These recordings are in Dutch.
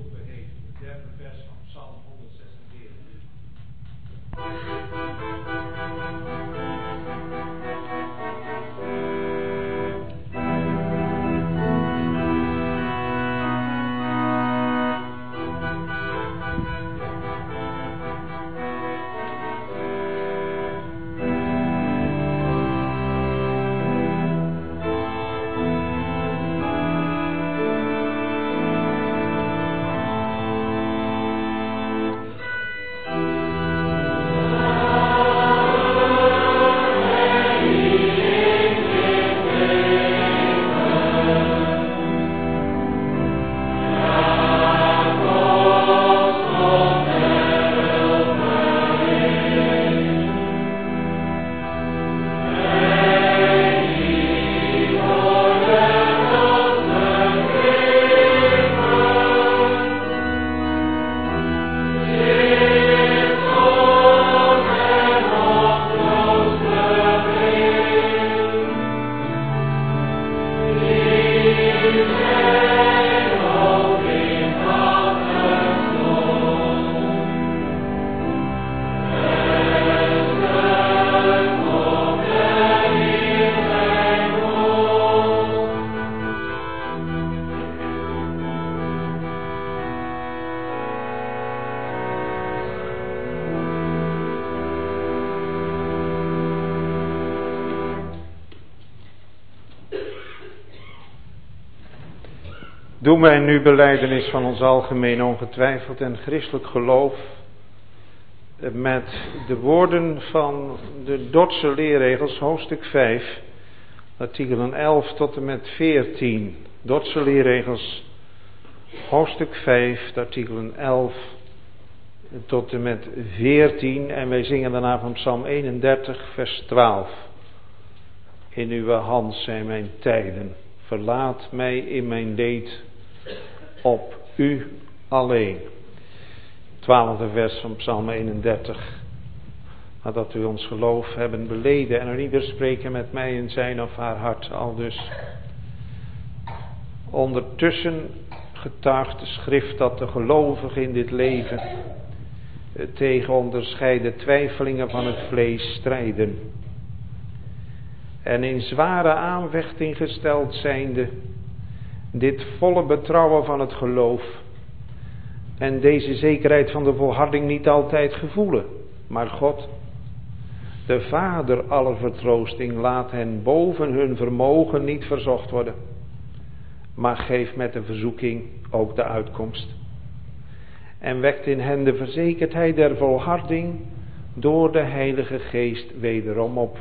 geroepen heeft. Het derde vers van Psalm 146. Doen wij nu belijdenis van ons algemeen ongetwijfeld en christelijk geloof met de woorden van de Dordtse leerregels, hoofdstuk 5, artikelen 11 tot en met 14. Dordtse leerregels, hoofdstuk 5, artikelen 11 tot en met 14. En wij zingen daarna van Psalm 31, vers 12. In uw hand zijn mijn tijden, verlaat mij in mijn leed op u alleen. 12e vers van Psalm 31. Nadat u ons geloof hebben beleden en er ieder spreken met mij in zijn of haar hart, aldus. Ondertussen getuigt de schrift dat de gelovigen in dit leven tegen onderscheiden twijfelingen van het vlees strijden. En in zware aanvechting gesteld zijnde, dit volle betrouwen van het geloof en deze zekerheid van de volharding niet altijd gevoelen. Maar God, de Vader aller vertroosting, laat hen boven hun vermogen niet verzocht worden, maar geeft met de verzoeking ook de uitkomst. En wekt in hen de verzekerdheid der volharding door de Heilige Geest wederom op.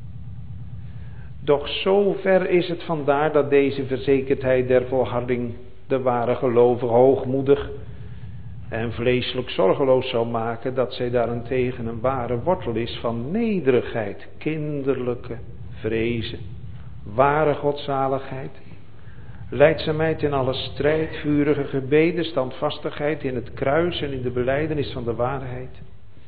Doch zo ver is het vandaar dat deze verzekerdheid der volharding de ware gelovige hoogmoedig en vleeselijk zorgeloos zou maken, dat zij daarentegen een ware wortel is van nederigheid, kinderlijke vrezen, ware godzaligheid, lijdzaamheid in alle strijd, vurige gebeden, standvastigheid in het kruis en in de belijdenis van de waarheid,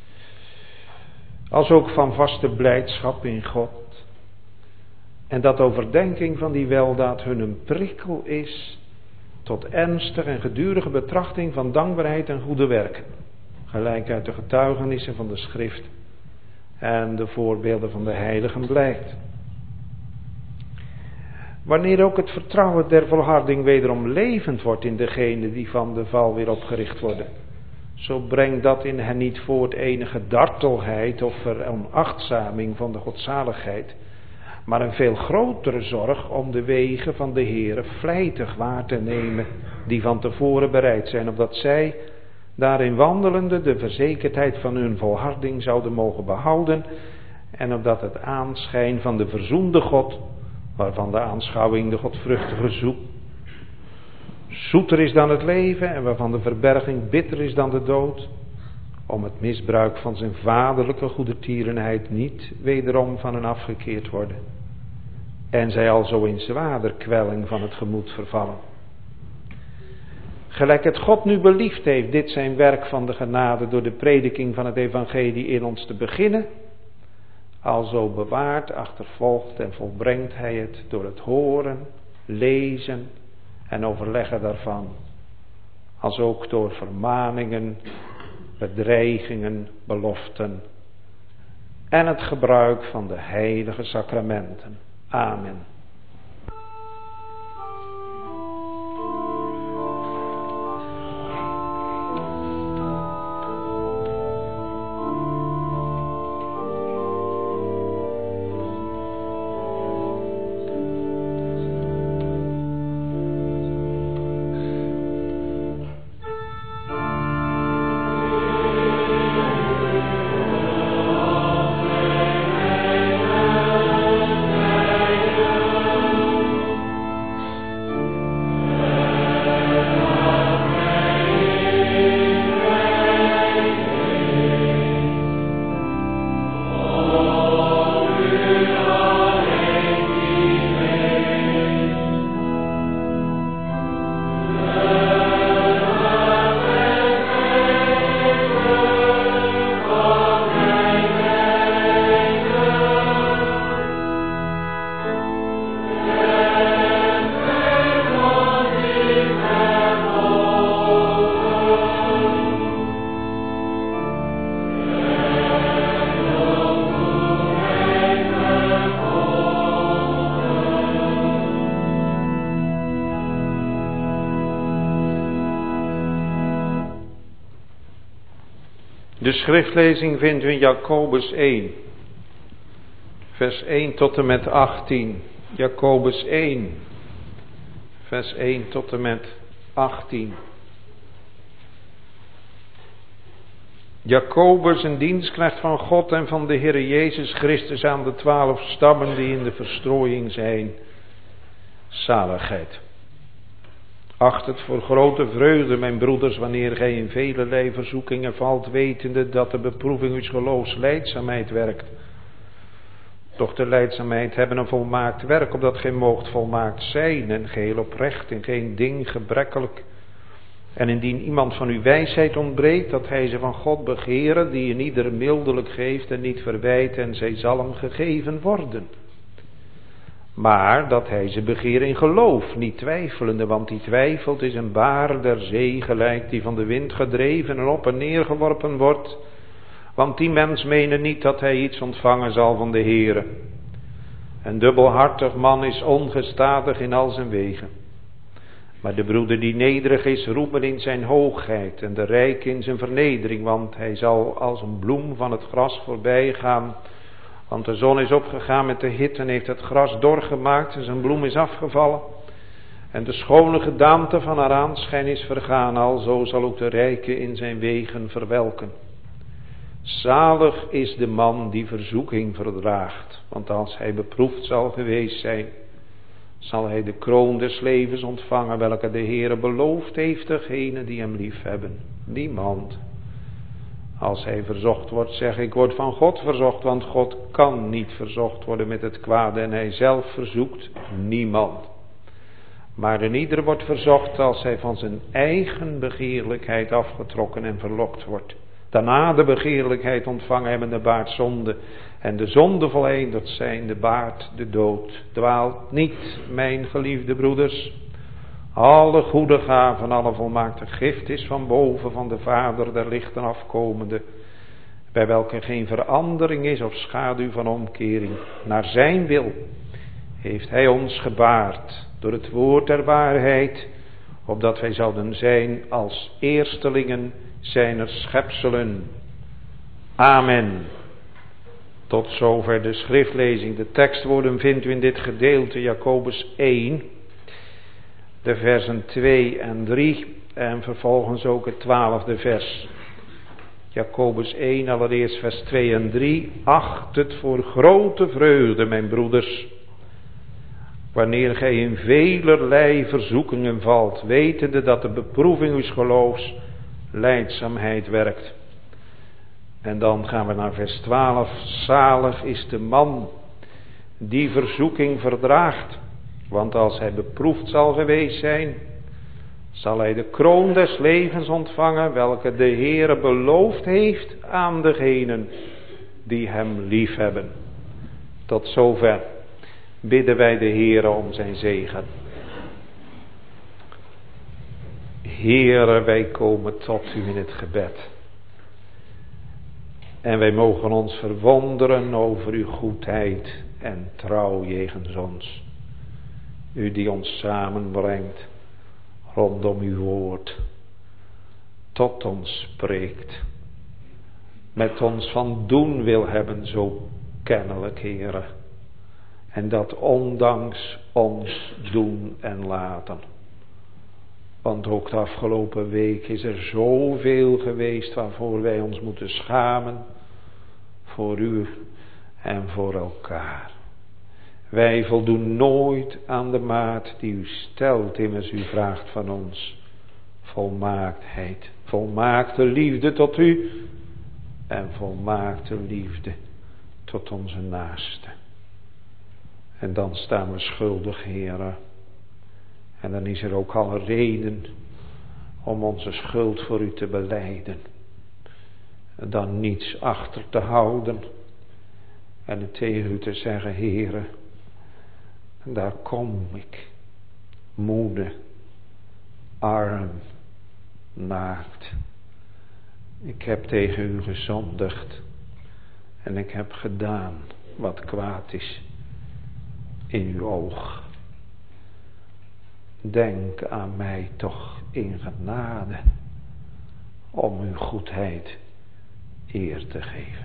als ook van vaste blijdschap in God. En dat overdenking van die weldaad hun een prikkel is tot ernstige en gedurige betrachting van dankbaarheid en goede werken. Gelijk uit de getuigenissen van de schrift en de voorbeelden van de heiligen blijkt. Wanneer ook het vertrouwen der volharding wederom levend wordt in degenen die van de val weer opgericht worden, zo brengt dat in hen niet voort enige dartelheid of veronachtzaming van de godzaligheid, maar een veel grotere zorg om de wegen van de Heere vlijtig waar te nemen, die van tevoren bereid zijn, opdat zij, daarin wandelende, de verzekerdheid van hun volharding zouden mogen behouden, en opdat het aanschijn van de verzoende God, waarvan de aanschouwing de godvruchtige zoeter is dan het leven, en waarvan de verberging bitter is dan de dood, om het misbruik van zijn vaderlijke goedertierenheid niet wederom van hen afgekeerd worden, en zij alzo in zwaarder kwelling van het gemoed vervallen. Gelijk het God nu beliefd heeft dit zijn werk van de genade door de prediking van het evangelie in ons te beginnen, alzo bewaart, achtervolgt en volbrengt hij het door het horen, lezen en overleggen daarvan, als ook door vermaningen, bedreigingen, beloften en het gebruik van de heilige sacramenten. Amen. De schriftlezing vindt u in Jacobus 1, vers 1 tot en met 18. Jacobus 1, vers 1 tot en met 18. Jacobus, een dienstknecht van God en van de Heere Jezus Christus aan de 12 stammen die in de verstrooiing zijn, zaligheid. Acht het voor grote vreugde, mijn broeders, wanneer gij in velelei verzoekingen valt, wetende dat de beproeving uws geloofs lijdzaamheid werkt. Doch de lijdzaamheid hebben een volmaakt werk, opdat gij moogt volmaakt zijn en geheel oprecht en geen ding gebrekkelijk. En indien iemand van uw wijsheid ontbreekt, dat hij ze van God begere, die in ieder mildelijk geeft en niet verwijt, en zij zal hem gegeven worden. Maar dat hij ze begeert in geloof, niet twijfelende, want die twijfelt is een baar der zee gelijk, die van de wind gedreven en op en neer geworpen wordt. Want die mens menen niet dat hij iets ontvangen zal van de Heere. Een dubbelhartig man is ongestadig in al zijn wegen. Maar de broeder die nederig is, roepen in zijn hoogheid en de rijk in zijn vernedering, want hij zal als een bloem van het gras voorbij gaan. Want de zon is opgegaan met de hitte en heeft het gras doorgemaakt en zijn bloem is afgevallen. En de schone gedaante van haar aanschijn is vergaan, alzo zal ook de rijke in zijn wegen verwelken. Zalig is de man die verzoeking verdraagt, want als hij beproefd zal geweest zijn, zal hij de kroon des levens ontvangen, welke de Heere beloofd heeft degenen die hem lief hebben. Niemand. Als hij verzocht wordt, zeg ik, wordt van God verzocht, want God kan niet verzocht worden met het kwade en hij zelf verzoekt niemand. Maar een ieder wordt verzocht als hij van zijn eigen begeerlijkheid afgetrokken en verlokt wordt. Daarna de begeerlijkheid ontvangen hebbende baart zonde en de zonde voleindigd zijn de baart de dood. Dwaalt niet, mijn geliefde broeders. Alle goede gaven, alle volmaakte gift is van boven van de Vader der lichten afkomende, bij welke geen verandering is of schaduw van omkering. Naar zijn wil heeft hij ons gebaard door het woord der waarheid, opdat wij zouden zijn als eerstelingen zijner schepselen. Amen. Tot zover de schriftlezing. De tekstwoorden vindt u in dit gedeelte Jacobus 1, de versen 2 en 3 en vervolgens ook het 12e vers. Jacobus 1, allereerst vers 2 en 3. Acht het voor grote vreugde, mijn broeders, wanneer gij in velerlei verzoekingen valt, wetende dat de beproeving uws geloofs lijdzaamheid werkt. En dan gaan we naar vers 12. Zalig is de man die verzoeking verdraagt, want als hij beproefd zal geweest zijn, zal hij de kroon des levens ontvangen, welke de Heere beloofd heeft aan degenen die hem lief hebben. Tot zover bidden wij de Heere om zijn zegen. Heere, wij komen tot u in het gebed. En wij mogen ons verwonderen over uw goedheid en trouw jegens ons. U die ons samenbrengt rondom uw woord. Tot ons spreekt. Met ons van doen wil hebben zo kennelijk, Heere. En dat ondanks ons doen en laten. Want ook de afgelopen week is er zoveel geweest waarvoor wij ons moeten schamen. Voor u en voor elkaar. Wij voldoen nooit aan de maat die u stelt, immers u vraagt van ons volmaaktheid. Volmaakte liefde tot u en volmaakte liefde tot onze naaste. En dan staan we schuldig, Heere. En dan is er ook alle reden om onze schuld voor u te belijden. En dan niets achter te houden. En het tegen u te zeggen, Heere, daar kom ik. Moede, arm, naakt. Ik heb tegen u gezondigd. En ik heb gedaan wat kwaad is in uw oog. Denk aan mij toch in genade om uw goedheid eer te geven.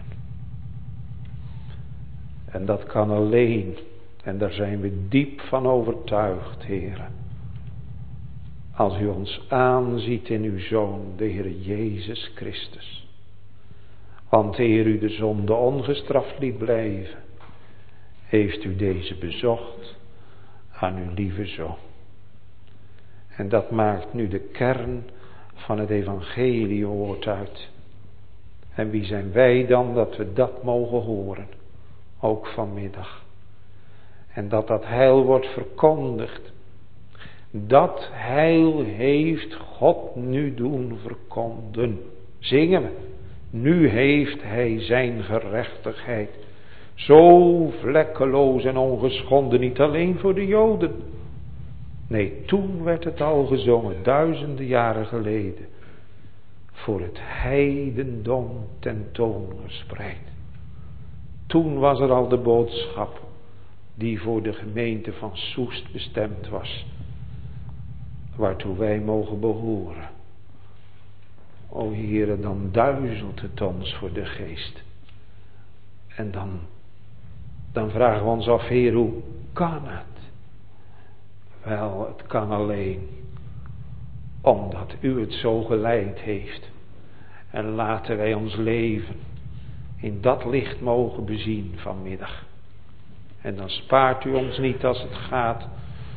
En dat kan alleen, en daar zijn we diep van overtuigd, Heere, als u ons aanziet in uw Zoon, de Heer Jezus Christus. Want eer u de zonde ongestraft liet blijven, heeft u deze bezocht aan uw lieve Zoon. En dat maakt nu de kern van het evangeliewoord uit. En wie zijn wij dan dat we dat mogen horen, ook vanmiddag. En dat dat heil wordt verkondigd. Dat heil heeft God nu doen verkonden. Zingen we. Nu heeft hij zijn gerechtigheid zo vlekkeloos en ongeschonden, niet alleen voor de Joden. Nee, toen werd het al gezongen, duizenden jaren geleden. Voor het heidendom tentoongespreid. Toen was er al de boodschap die voor de gemeente van Soest bestemd was. Waartoe wij mogen behoren. O Heere, dan duizelt het ons voor de geest. En dan vragen we ons af, Heer, hoe kan het? Wel, het kan alleen omdat u het zo geleid heeft. En laten wij ons leven in dat licht mogen bezien vanmiddag. En dan spaart u ons niet als het gaat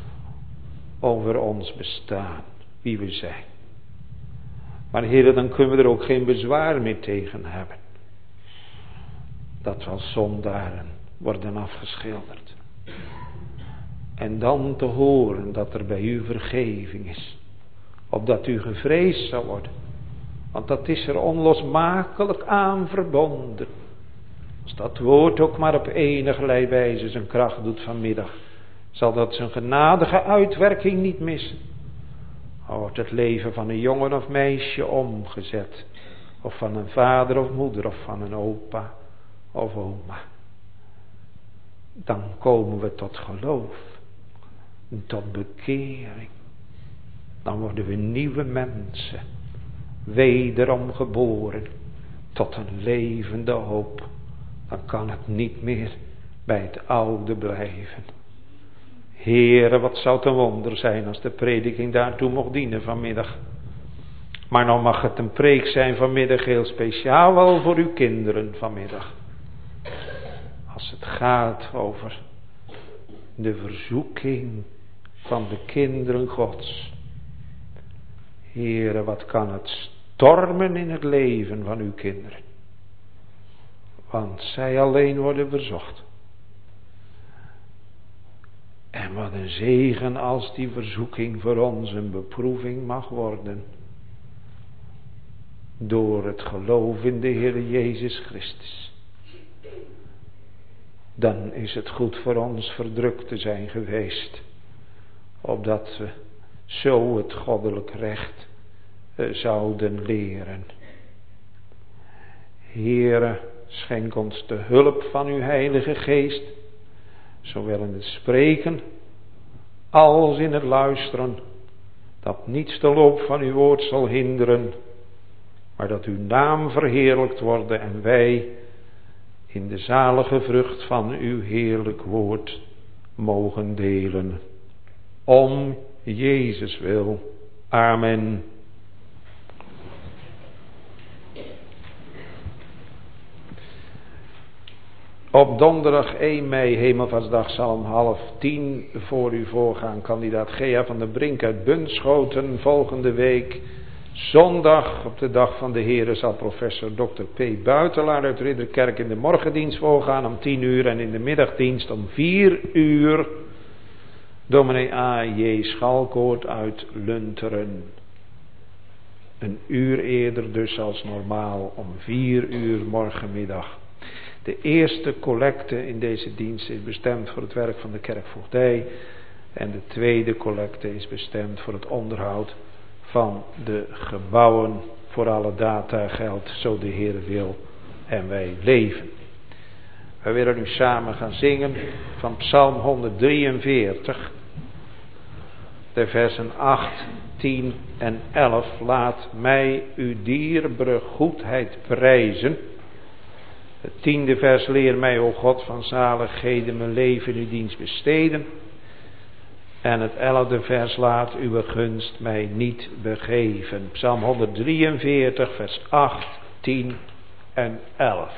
over ons bestaan, wie we zijn. Maar Heer, dan kunnen we er ook geen bezwaar meer tegen hebben. Dat we als zondaren worden afgeschilderd. En dan te horen dat er bij u vergeving is. Opdat u gevreesd zal worden. Want dat is er onlosmakelijk aan verbonden. Als dat woord ook maar op enige wijze zijn kracht doet vanmiddag, zal dat zijn genadige uitwerking niet missen. Al wordt het leven van een jongen of meisje omgezet. Of van een vader of moeder of van een opa of oma. Dan komen we tot geloof. Tot bekering. Dan worden we nieuwe mensen. Wederom geboren. Tot een levende hoop. Dan kan het niet meer bij het oude blijven. Heere, wat zou het een wonder zijn als de prediking daartoe mocht dienen vanmiddag. Maar nou mag het een preek zijn vanmiddag heel speciaal wel voor uw kinderen vanmiddag. Als het gaat over de verzoeking van de kinderen Gods. Heere, wat kan het stormen in het leven van uw kinderen. Want zij alleen worden verzocht. En wat een zegen als die verzoeking voor ons een beproeving mag worden. Door het geloof in de Heer Jezus Christus. Dan is het goed voor ons verdrukt te zijn geweest. Opdat we zo het goddelijk recht zouden leren. Heere, schenk ons de hulp van uw Heilige Geest, zowel in het spreken als in het luisteren, dat niets de loop van uw woord zal hinderen, maar dat uw naam verheerlijkt worden en wij in de zalige vrucht van uw heerlijk woord mogen delen. Om Jezus wil. Amen. Op donderdag 1 mei, Hemelvaartsdag, Psalm 9:30 voor u voorgaan. Kandidaat Gea van der Brink uit Bunschoten. Volgende week, zondag, op de dag van de Heere, zal professor Dr. P. Buitelaar uit Ridderkerk in de morgendienst voorgaan om 10 uur. En in de middagdienst om 4 uur, dominee A.J. Schalkoort uit Lunteren. Een uur eerder dus als normaal, om 4 uur morgenmiddag. De eerste collecte in deze dienst is bestemd voor het werk van de kerkvoogdij. En de tweede collecte is bestemd voor het onderhoud van de gebouwen. Voor alle data geldt, zo de Heer wil en wij leven. Wij willen nu samen gaan zingen van Psalm 143. De versen 8, 10 en 11. Laat mij uw dierbare goedheid prijzen. Het 10e vers, leer mij, o God van zaligheden, mijn leven in uw dienst besteden. En het 11e vers, laat uw gunst mij niet begeven. Psalm 143, vers 8, 10 en 11.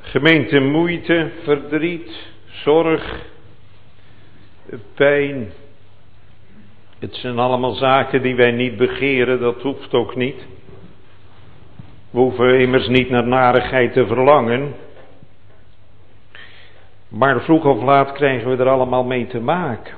Gemeente, moeite, verdriet, zorg, pijn. Het zijn allemaal zaken die wij niet begeren, dat hoeft ook niet. We hoeven immers niet naar narigheid te verlangen. Maar vroeg of laat krijgen we er allemaal mee te maken.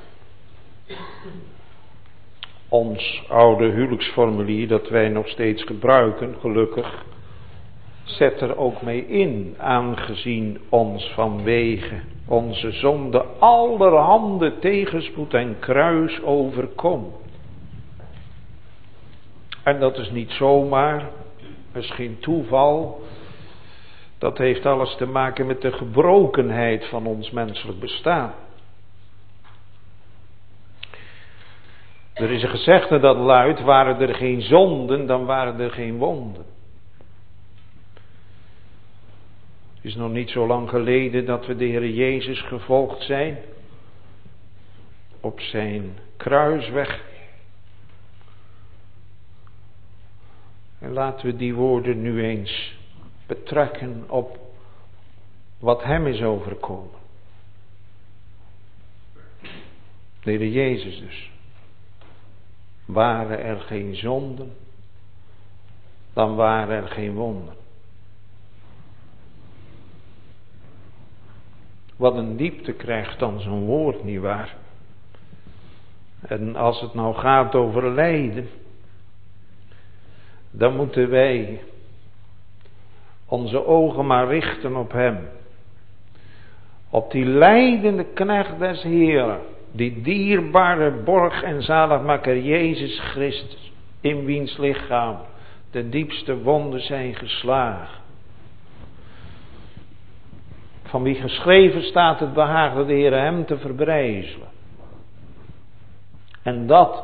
Ons oude huwelijksformulier dat wij nog steeds gebruiken, gelukkig, zet er ook mee in, aangezien ons vanwege onze zonde allerhande tegenspoed en kruis overkomt. En dat is niet zomaar, misschien toeval. Dat heeft alles te maken met de gebrokenheid van ons menselijk bestaan. Er is een gezegde dat luidt, waren er geen zonden, dan waren er geen wonden. Het is nog niet zo lang geleden dat we de Heer Jezus gevolgd zijn. Op zijn kruisweg. En laten we die woorden nu eens betrekken op wat hem is overkomen. De Heer Jezus dus. Waren er geen zonden, dan waren er geen wonden. Wat een diepte krijgt dan zo'n woord, nietwaar? En als het nou gaat over lijden, dan moeten wij onze ogen maar richten op hem. Op die lijdende knecht des Heeren, die dierbare borg en zaligmaker Jezus Christus, in wiens lichaam de diepste wonden zijn geslagen. Van wie geschreven staat, het behaagde de Heere hem te verbrijzelen. En dat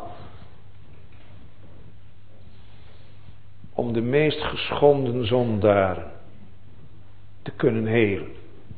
om de meest geschonden zondaren te kunnen helen.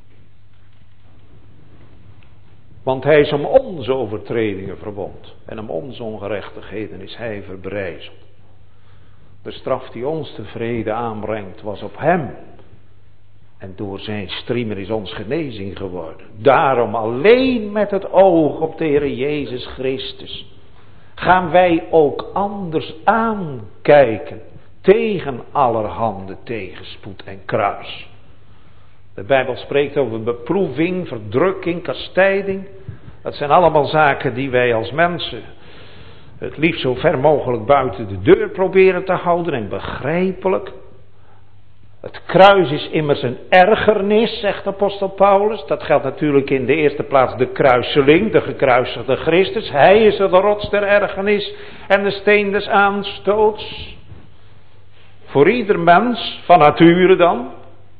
Want hij is om onze overtredingen verwond en om onze ongerechtigheden is hij verbrijzeld. De straf die ons tevreden aanbrengt was op hem. En door zijn striemen is ons genezing geworden. Daarom alleen met het oog op de Heer Jezus Christus gaan wij ook anders aankijken tegen allerhande tegenspoed en kruis. De Bijbel spreekt over beproeving, verdrukking, kastijding. Dat zijn allemaal zaken die wij als mensen het liefst zo ver mogelijk buiten de deur proberen te houden en begrijpelijk. Het kruis is immers een ergernis, zegt apostel Paulus. Dat geldt natuurlijk in de eerste plaats de kruiseling, de gekruisigde Christus. Hij is er de rots der ergernis en de steen des aanstoots. Voor ieder mens, van nature dan.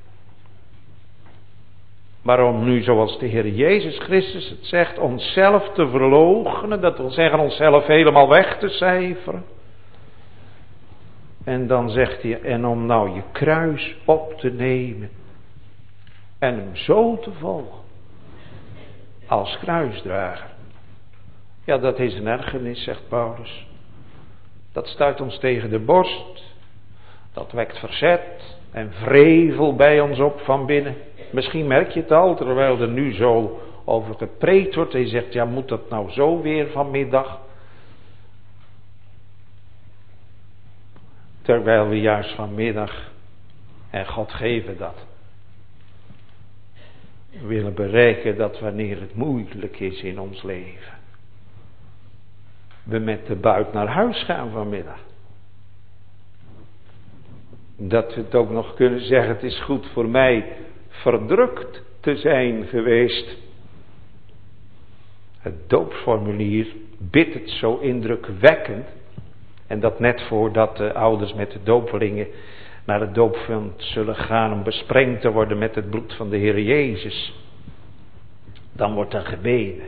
Maar om nu, zoals de Heer Jezus Christus het zegt, onszelf te verloochenen, dat wil zeggen onszelf helemaal weg te cijferen. En dan zegt hij, en om nou je kruis op te nemen en hem zo te volgen als kruisdrager. Ja, dat is een ergernis, zegt Paulus. Dat stuit ons tegen de borst. Dat wekt verzet en wrevel bij ons op van binnen. Misschien merk je het al, terwijl er nu zo over gepreekt wordt. En je zegt, ja, moet dat nou zo weer vanmiddag? Terwijl we juist vanmiddag, en God geven dat, willen bereiken dat wanneer het moeilijk is in ons leven, we met de buit naar huis gaan vanmiddag. Dat we het ook nog kunnen zeggen, het is goed voor mij verdrukt te zijn geweest. Het doopsformulier bidt het zo indrukwekkend. En dat net voordat de ouders met de doopelingen naar het doopveld zullen gaan om besprengd te worden met het bloed van de Heer Jezus. Dan wordt er gebeden.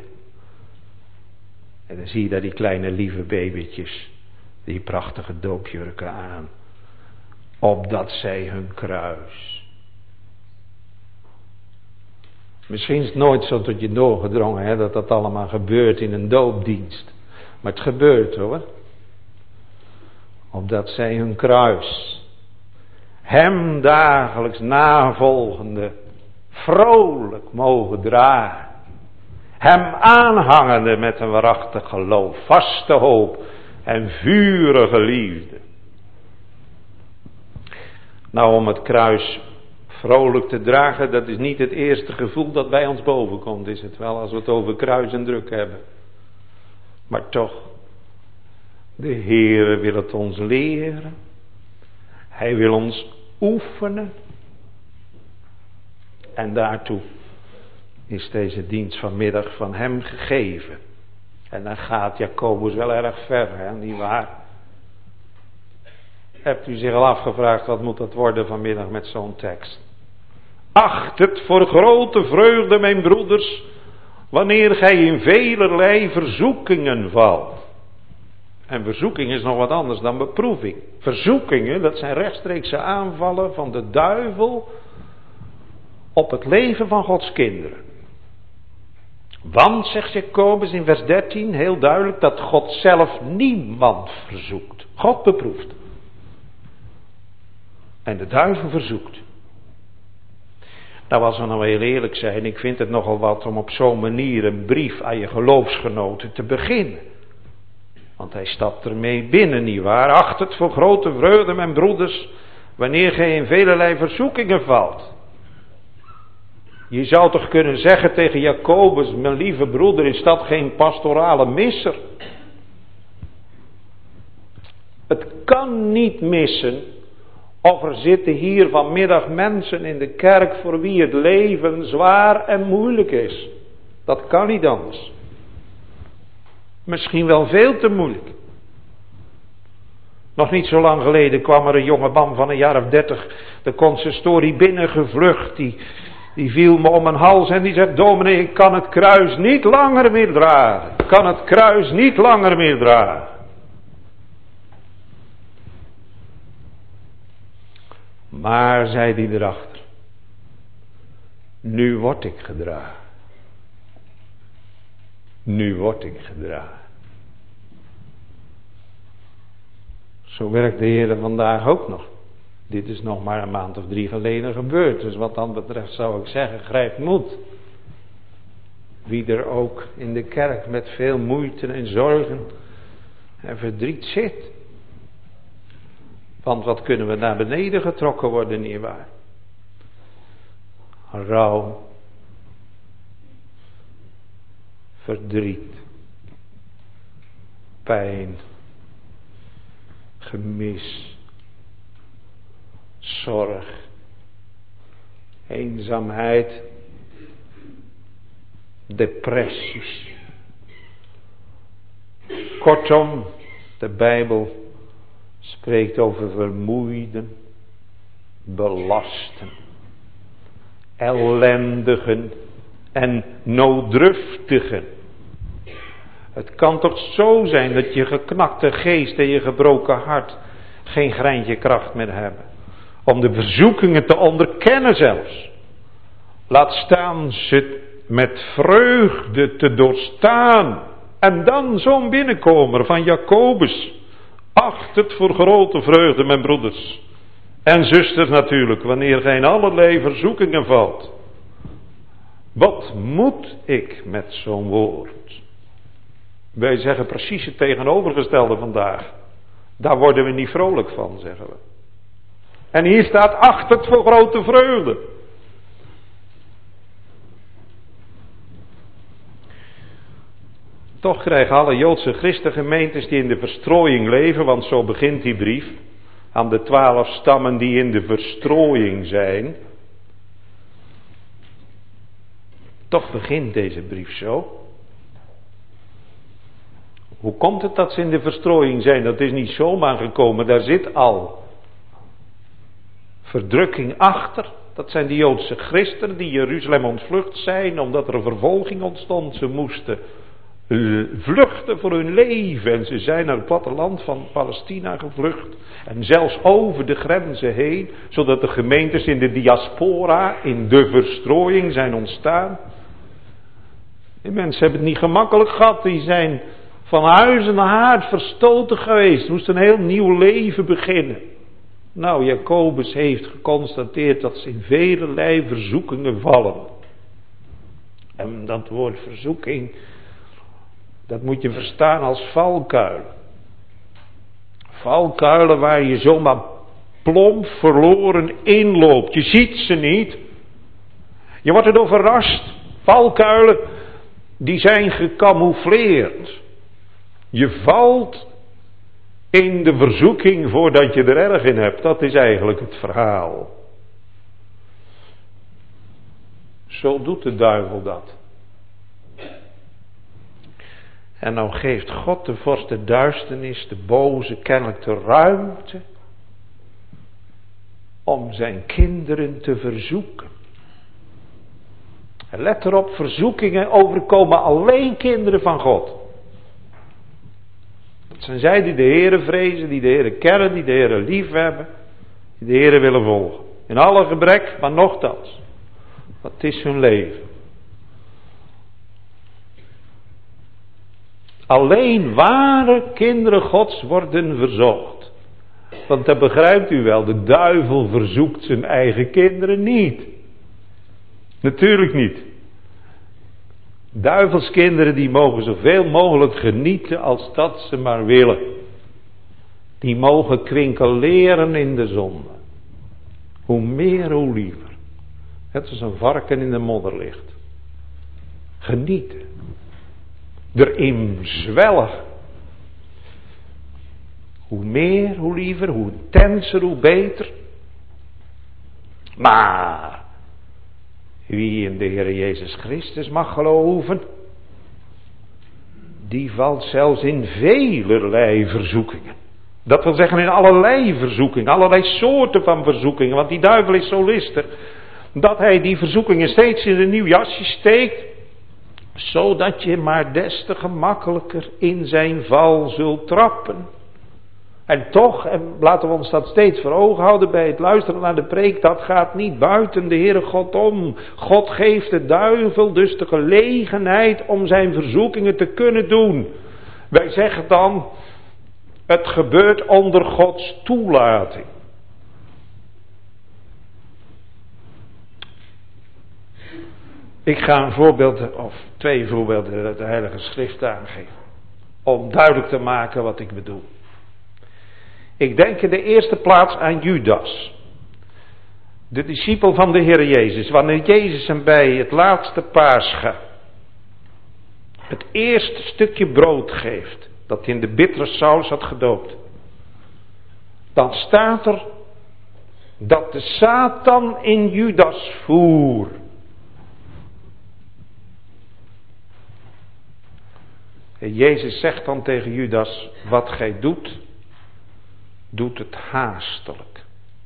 En dan zie je daar die kleine lieve babytjes, die prachtige doopjurken aan. Opdat zij hun kruis. Misschien is het nooit zo tot je doorgedrongen dat dat allemaal gebeurt in een doopdienst. Maar het gebeurt hoor. Opdat zij hun kruis, hem dagelijks navolgende, vrolijk mogen dragen. Hem aanhangende met een waarachtig geloof, vaste hoop en vurige liefde. Nou, om het kruis vrolijk te dragen, dat is niet het eerste gevoel dat bij ons bovenkomt, is het wel, als we het over kruis en druk hebben. Maar toch, de Heere wil het ons leren. Hij wil ons oefenen. En daartoe is deze dienst vanmiddag van hem gegeven. En dan gaat Jacobus wel erg ver, hè, nietwaar? Hebt u zich al afgevraagd, wat moet dat worden vanmiddag met zo'n tekst? Acht het voor grote vreugde, mijn broeders, wanneer gij in velerlei verzoekingen valt. En verzoeking is nog wat anders dan beproeving. Verzoekingen, dat zijn rechtstreekse aanvallen van de duivel op het leven van Gods kinderen. Want, zegt Jacobus in vers 13, heel duidelijk, dat God zelf niemand verzoekt. God beproeft. En de duivel verzoekt. Nou, als we nou heel eerlijk zijn, ik vind het nogal wat om op zo'n manier een brief aan je geloofsgenoten te beginnen. Want hij stapt ermee binnen, nietwaar? Acht het voor grote vreugde, mijn broeders, wanneer gij in velerlei verzoekingen valt. Je zou toch kunnen zeggen tegen Jacobus, mijn lieve broeder, is dat geen pastorale misser? Het kan niet missen, of er zitten hier vanmiddag mensen in de kerk voor wie het leven zwaar en moeilijk is. Dat kan niet anders. Misschien wel veel te moeilijk. Nog niet zo lang geleden kwam er een jonge man van een jaar of 30 de consistorie binnengevlucht. Die viel me om mijn hals en die zegt, dominee, ik kan het kruis niet langer meer dragen. Ik kan het kruis niet langer meer dragen. Maar, zei hij erachter, nu word ik gedragen. Nu word ik gedragen. Zo werkt de Heer vandaag ook nog. Dit is nog maar een maand of 3 geleden gebeurd. Dus wat dat betreft zou ik zeggen, grijp moed. Wie er ook in de kerk met veel moeite en zorgen en verdriet zit. Want wat kunnen we naar beneden getrokken worden, nietwaar? Rouw. Verdriet. Pijn. Gemis. Zorg. Eenzaamheid. Depressies. Kortom, de Bijbel spreekt over vermoeiden, belasten, ellendigen en nooddruftigen. Het kan toch zo zijn dat je geknakte geest en je gebroken hart geen greintje kracht meer hebben. Om de verzoekingen te onderkennen zelfs. Laat staan ze met vreugde te doorstaan. En dan zo'n binnenkomer van Jacobus. Acht het voor grote vreugde, mijn broeders. En zusters natuurlijk, wanneer gij in allerlei verzoekingen valt. Wat moet ik met zo'n woord? Wij zeggen precies het tegenovergestelde vandaag. Daar worden we niet vrolijk van, zeggen we. En hier staat, acht het voor grote vreugde. Toch krijgen alle Joodse christengemeentes die in de verstrooiing leven, want zo begint die brief, aan de 12 stammen die in de verstrooiing zijn. Toch begint deze brief zo. Hoe komt het dat ze in de verstrooiing zijn? Dat is niet zomaar gekomen, daar zit al verdrukking achter. Dat zijn de Joodse christenen die Jeruzalem ontvlucht zijn, omdat er een vervolging ontstond. Ze moesten vluchten voor hun leven en ze zijn naar het platteland van Palestina gevlucht. En zelfs over de grenzen heen, zodat de gemeentes in de diaspora, in de verstrooiing zijn ontstaan. Die mensen hebben het niet gemakkelijk gehad, die zijn van huis en haard verstoten geweest, moesten een heel nieuw leven beginnen. Nou, Jacobus heeft geconstateerd dat ze in velelei verzoekingen vallen. En dat woord verzoeking, dat moet je verstaan als valkuilen. Valkuilen waar je zomaar plomp verloren inloopt. Je ziet ze niet. Je wordt erdoor verrast. Valkuilen, die zijn gecamoufleerd. Je valt in de verzoeking voordat je er erg in hebt. Dat is eigenlijk het verhaal. Zo doet de duivel dat. En nou geeft God de vorst der duisternis, de boze, kennelijk de ruimte om zijn kinderen te verzoeken. En let erop, verzoekingen overkomen alleen kinderen van God. Dat zijn zij die de Heere vrezen, die de Heere kennen, die de Heere lief hebben, die de Heere willen volgen. In alle gebrek, maar nochtans. Dat is hun leven. Alleen ware kinderen Gods worden verzocht. Want dat begrijpt u wel, de duivel verzoekt zijn eigen kinderen niet. Natuurlijk niet. Duivelskinderen die mogen zoveel mogelijk genieten als dat ze maar willen. Die mogen kwinkeleren in de zonde. Hoe meer, hoe liever. Het is een varken in de modder ligt. Genieten. Erin zwelgen. Hoe meer, hoe liever, hoe intenser, hoe beter. Maar wie in de Heer Jezus Christus mag geloven, die valt zelfs in velerlei verzoekingen. Dat wil zeggen in allerlei verzoekingen, allerlei soorten van verzoekingen. Want die duivel is zo listig, dat hij die verzoekingen steeds in een nieuw jasje steekt, zodat je maar des te gemakkelijker in zijn val zult trappen. En toch, en laten we ons dat steeds voor ogen houden bij het luisteren naar de preek, dat gaat niet buiten de Heere God om. God geeft de duivel dus de gelegenheid om zijn verzoekingen te kunnen doen. Wij zeggen dan, het gebeurt onder Gods toelating. Ik ga een voorbeeld, of 2 voorbeelden uit de Heilige Schrift aangeven. Om duidelijk te maken wat ik bedoel. Ik denk in de eerste plaats aan Judas. De discipel van de Heer Jezus. Wanneer Jezus hem bij het laatste Pascha het eerste stukje brood geeft. Dat hij in de bittere saus had gedoopt. Dan staat er dat de Satan in Judas voer. En Jezus zegt dan tegen Judas, wat gij doet, doet het haastelijk.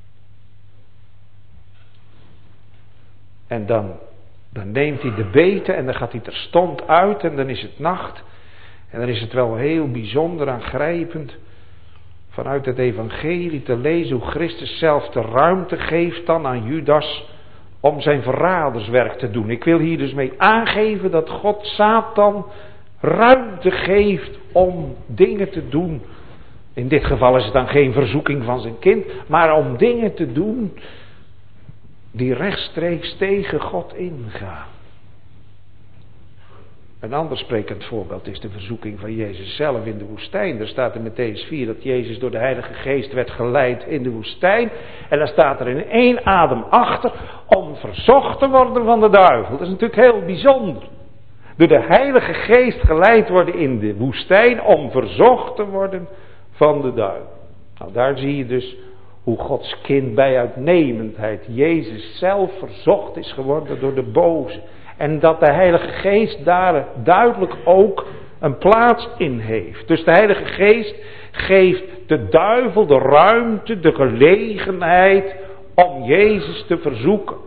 En dan neemt hij de beten en dan gaat hij terstond uit en dan is het nacht. En dan is het wel heel bijzonder aangrijpend vanuit het evangelie te lezen hoe Christus zelf de ruimte geeft dan aan Judas om zijn verraderswerk te doen. Ik wil hier dus mee aangeven dat God Satan ruimte geeft om dingen te doen. In dit geval is het dan geen verzoeking van zijn kind, maar om dingen te doen die rechtstreeks tegen God ingaan. Een ander sprekend voorbeeld is de verzoeking van Jezus zelf in de woestijn. Er staat in Mattheüs 4 dat Jezus door de Heilige Geest werd geleid in de woestijn. En dan staat er in 1 adem achter om verzocht te worden van de duivel. Dat is natuurlijk heel bijzonder. Door de Heilige Geest geleid worden in de woestijn om verzocht te worden van de duivel. Nou, daar zie je dus hoe Gods kind bij uitnemendheid Jezus zelf verzocht is geworden door de boze. En dat de Heilige Geest daar duidelijk ook een plaats in heeft. Dus de Heilige Geest geeft de duivel de ruimte, de gelegenheid om Jezus te verzoeken.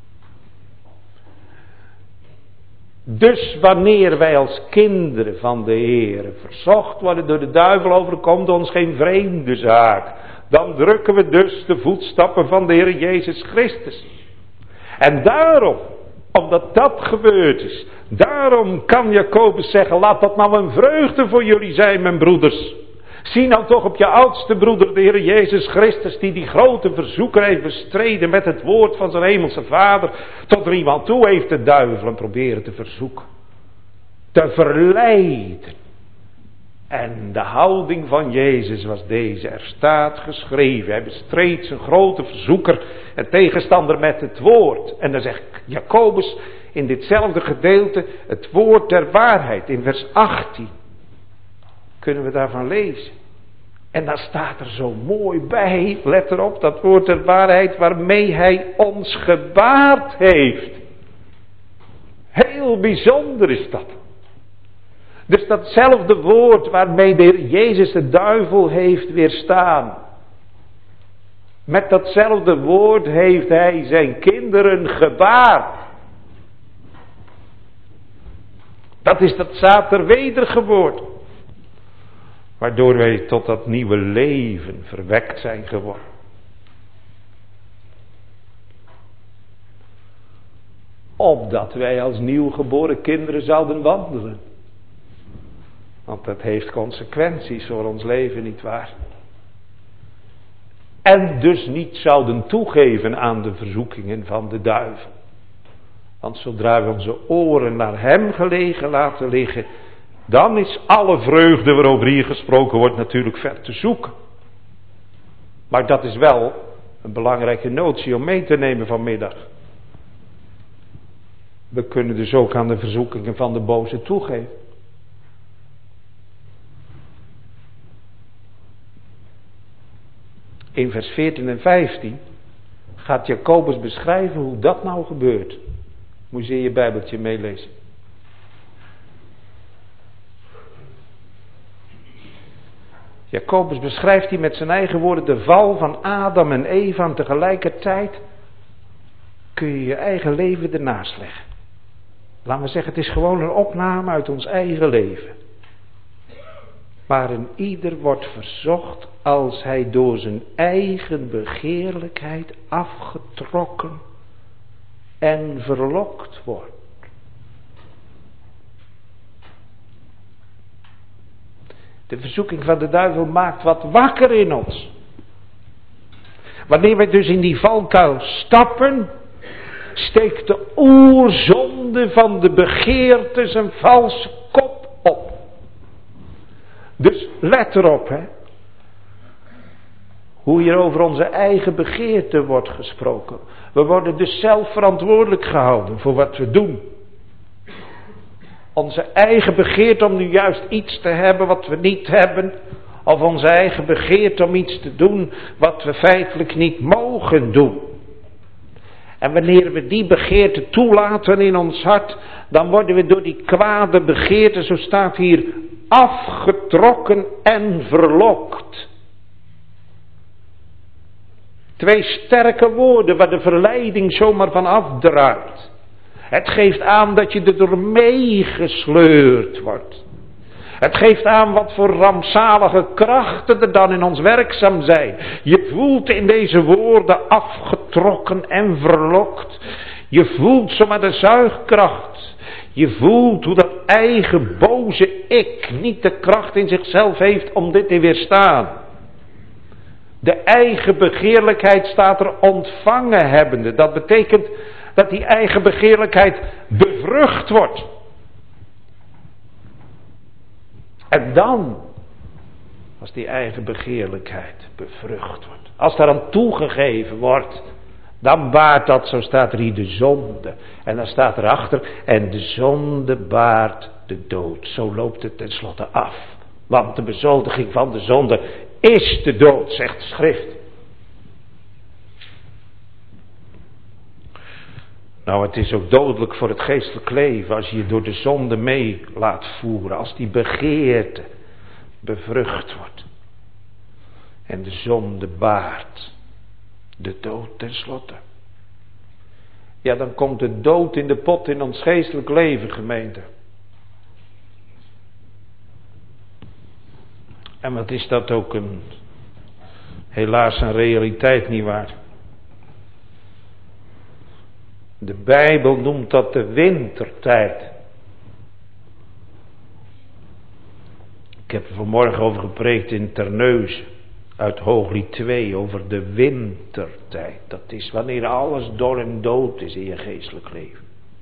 Dus wanneer wij als kinderen van de Heer verzocht worden door de duivel, overkomt ons geen vreemde zaak. Dan drukken we dus de voetstappen van de Heer Jezus Christus. En daarom, omdat dat gebeurd is, daarom kan Jacobus zeggen, laat dat nou een vreugde voor jullie zijn, mijn broeders. Zie nou toch op je oudste broeder, de Heer Jezus Christus, die grote verzoeker heeft bestreden met het woord van zijn hemelse Vader. Tot er iemand toe heeft de duivel hem proberen te verzoeken. Te verleiden. En de houding van Jezus was deze. Er staat geschreven. Hij bestreed zijn grote verzoeker en tegenstander met het woord. En dan zegt Jacobus in ditzelfde gedeelte het woord der waarheid. In vers 18 kunnen we daarvan lezen. En dan staat er zo mooi bij, let erop, dat woord der waarheid waarmee hij ons gebaard heeft. Heel bijzonder is dat. Dus datzelfde woord waarmee de Heer Jezus de duivel heeft weerstaan. Met datzelfde woord heeft hij zijn kinderen gebaard. Dat is dat zater wedergeboorte. Waardoor wij tot dat nieuwe leven verwekt zijn geworden. Opdat wij als nieuwgeboren kinderen zouden wandelen. Want dat heeft consequenties voor ons leven, nietwaar? En dus niet zouden toegeven aan de verzoekingen van de duivel. Want zodra we onze oren naar hem gelegen laten liggen, dan is alle vreugde waarover hier gesproken wordt natuurlijk ver te zoeken. Maar dat is wel een belangrijke notie om mee te nemen vanmiddag. We kunnen dus ook aan de verzoekingen van de boze toegeven. In vers 14 en 15 gaat Jacobus beschrijven hoe dat nou gebeurt. Moet je in je Bijbeltje meelezen. Jacobus beschrijft hier met zijn eigen woorden de val van Adam en Eva. En tegelijkertijd kun je je eigen leven ernaast leggen. Laten we zeggen, het is gewoon een opname uit ons eigen leven. Waarin ieder wordt verzocht als hij door zijn eigen begeerlijkheid afgetrokken en verlokt wordt. De verzoeking van de duivel maakt wat wakker in ons. Wanneer wij dus in die valkuil stappen, steekt de oerzonde van de begeerte zijn valse kop op. Dus let erop, hè. Hoe hier over onze eigen begeerte wordt gesproken. We worden dus zelf verantwoordelijk gehouden voor wat we doen. Onze eigen begeerte om nu juist iets te hebben wat we niet hebben. Of onze eigen begeerte om iets te doen wat we feitelijk niet mogen doen. En wanneer we die begeerte toelaten in ons hart, dan worden we door die kwade begeerte, zo staat hier, afgetrokken en verlokt. Twee sterke woorden waar de verleiding zomaar van afdraait. Het geeft aan dat je er door meegesleurd wordt. Het geeft aan wat voor rampzalige krachten er dan in ons werkzaam zijn. Je voelt in deze woorden afgetrokken en verlokt. Je voelt zomaar de zuigkracht. Je voelt hoe dat eigen boze ik niet de kracht in zichzelf heeft om dit te weerstaan. De eigen begeerlijkheid staat er ontvangen hebbende. Dat betekent dat die eigen begeerlijkheid bevrucht wordt. En dan, als die eigen begeerlijkheid bevrucht wordt, als daaraan toegegeven wordt, dan baart dat, zo staat er hier, de zonde. En dan staat erachter, en de zonde baart de dood. Zo loopt het tenslotte af. Want de bezoldiging van de zonde is de dood, zegt de schrift. Nou, het is ook dodelijk voor het geestelijk leven als je je door de zonde mee laat voeren. Als die begeerte bevrucht wordt. En de zonde baart de dood tenslotte. Ja, dan komt de dood in de pot in ons geestelijk leven, gemeente. En wat is dat ook helaas een realiteit, nietwaar? De Bijbel noemt dat de wintertijd. Ik heb er vanmorgen over gepreekt in Terneuzen. Uit Hooglied 2 over de wintertijd. Dat is wanneer alles dor en dood is in je geestelijk leven.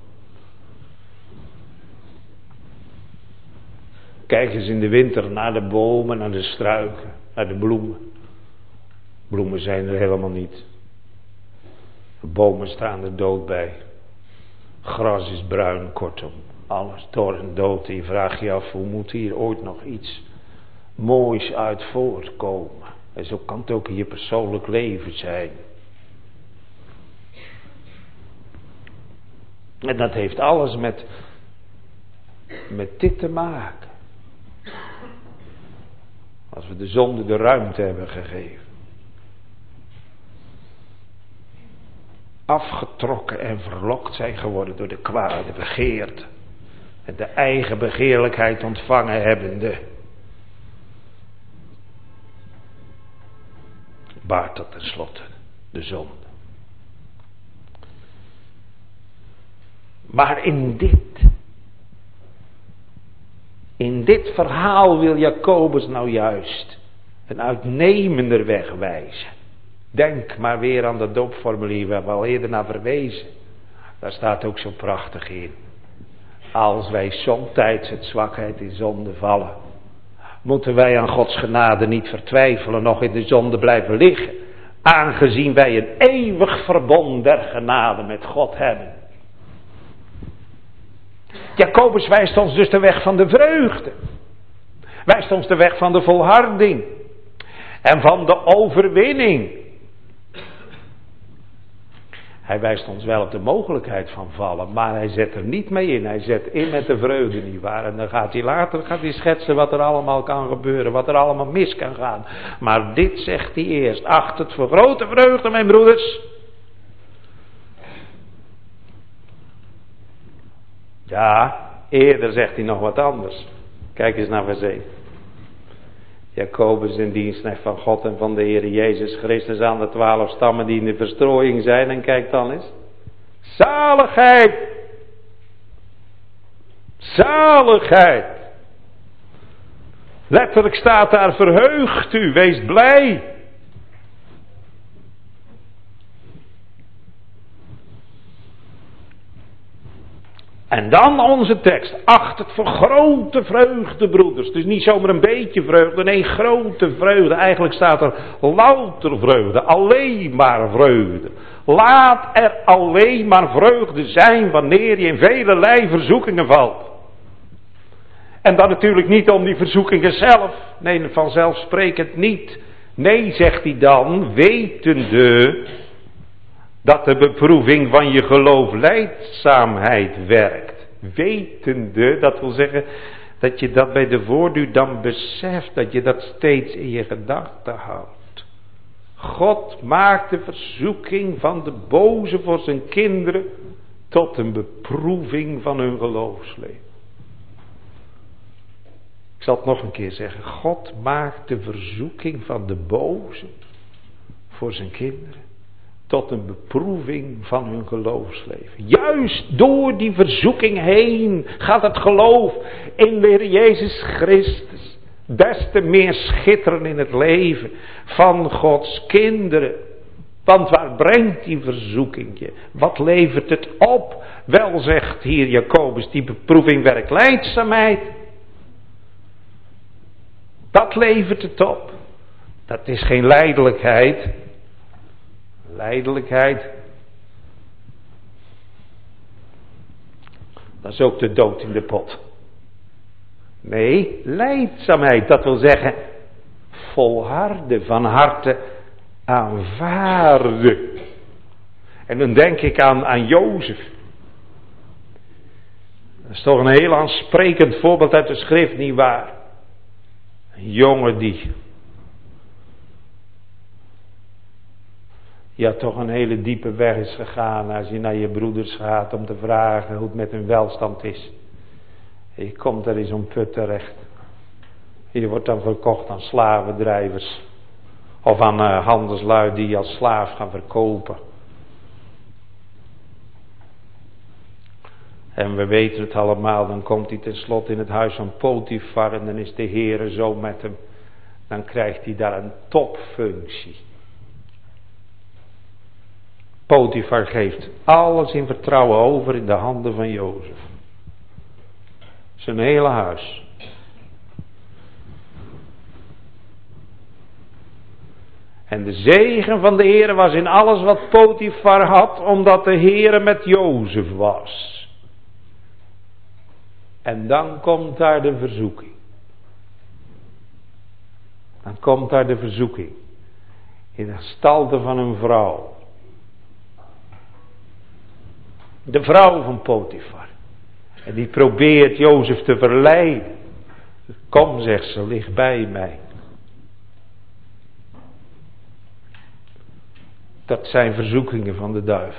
Kijk eens in de winter naar de bomen, naar de struiken, naar de bloemen. Bloemen zijn er helemaal niet. De bomen staan er dood bij. Gras is bruin, kortom. Alles dor en dood. En je vraagt je af, hoe moet hier ooit nog iets moois uit voortkomen? En zo kan het ook in je persoonlijk leven zijn. En dat heeft alles met dit te maken. Als we de zonde de ruimte hebben gegeven. Afgetrokken en verlokt zijn geworden door de kwade begeerte. En de eigen begeerlijkheid ontvangen hebbende. Baart dat tenslotte de zonde. Maar in dit verhaal wil Jacobus nou juist een uitnemender weg wijzen. Denk maar weer aan dat doopformulier waar we al eerder naar verwezen. Daar staat ook zo prachtig in. Als wij somtijds het zwakheid in zonde vallen, moeten wij aan Gods genade niet vertwijfelen, nog in de zonde blijven liggen, aangezien wij een eeuwig verbond der genade met God hebben. Jacobus wijst ons dus de weg van de vreugde. Wijst ons de weg van de volharding. En van de overwinning. Hij wijst ons wel op de mogelijkheid van vallen, maar hij zet er niet mee in. Hij zet in met de vreugde, nietwaar. En dan gaat hij later schetsen wat er allemaal kan gebeuren, wat er allemaal mis kan gaan. Maar dit zegt hij eerst. Acht het voor grote vreugde, mijn broeders. Ja, eerder zegt hij nog wat anders. Kijk eens naar vers 1. Jacobus in dienstknecht van God en van de Heer Jezus Christus aan de 12 stammen die in de verstrooiing zijn. En kijk dan eens. Zaligheid. Zaligheid. Letterlijk staat daar, verheugt u, wees blij. En dan onze tekst. Acht het voor grote vreugde, broeders. Dus niet zomaar een beetje vreugde. Nee, grote vreugde. Eigenlijk staat er louter vreugde. Alleen maar vreugde. Laat er alleen maar vreugde zijn wanneer je in velelei verzoekingen valt. En dan natuurlijk niet om die verzoekingen zelf. Nee, vanzelfsprekend niet. Nee, zegt hij dan, wetende dat de beproeving van je geloof lijdzaamheid werkt. Wetende, dat wil zeggen dat je dat bij de voorduur dan beseft, dat je dat steeds in je gedachten houdt. God maakt de verzoeking van de boze voor zijn kinderen tot een beproeving van hun geloofsleven. Ik zal het nog een keer zeggen. God maakt de verzoeking van de boze voor zijn kinderen tot een beproeving van hun geloofsleven. Juist door die verzoeking heen gaat het geloof in de Heer Jezus Christus des te meer schitteren in het leven van Gods kinderen. Want waar brengt die verzoeking je? Wat levert het op? Wel, zegt hier Jacobus, die beproeving werkt lijdzaamheid. Dat levert het op. Dat is geen lijdelijkheid. Lijdelijkheid. Dat is ook de dood in de pot. Nee, lijdzaamheid. Dat wil zeggen, volharden, van harte aanvaarden. En dan denk ik aan Jozef. Dat is toch een heel aansprekend voorbeeld uit de schrift, nietwaar? Een jongen die toch een hele diepe weg is gegaan als je naar je broeders gaat om te vragen hoe het met hun welstand is. Je komt er in zo'n put terecht. Je wordt dan verkocht aan slavendrijvers. Of aan handelslui die je als slaaf gaan verkopen. En we weten het allemaal, dan komt hij tenslotte in het huis van Potifar en dan is de Heere zo met hem. Dan krijgt hij daar een topfunctie. Potifar geeft alles in vertrouwen over in de handen van Jozef. Zijn hele huis. En de zegen van de Heere was in alles wat Potifar had, omdat de Heere met Jozef was. En dan komt daar de verzoeking. Dan komt daar de verzoeking. In de gestalte van een vrouw. De vrouw van Potifar. En die probeert Jozef te verleiden. Kom, zegt ze, lig bij mij. Dat zijn verzoekingen van de duivel.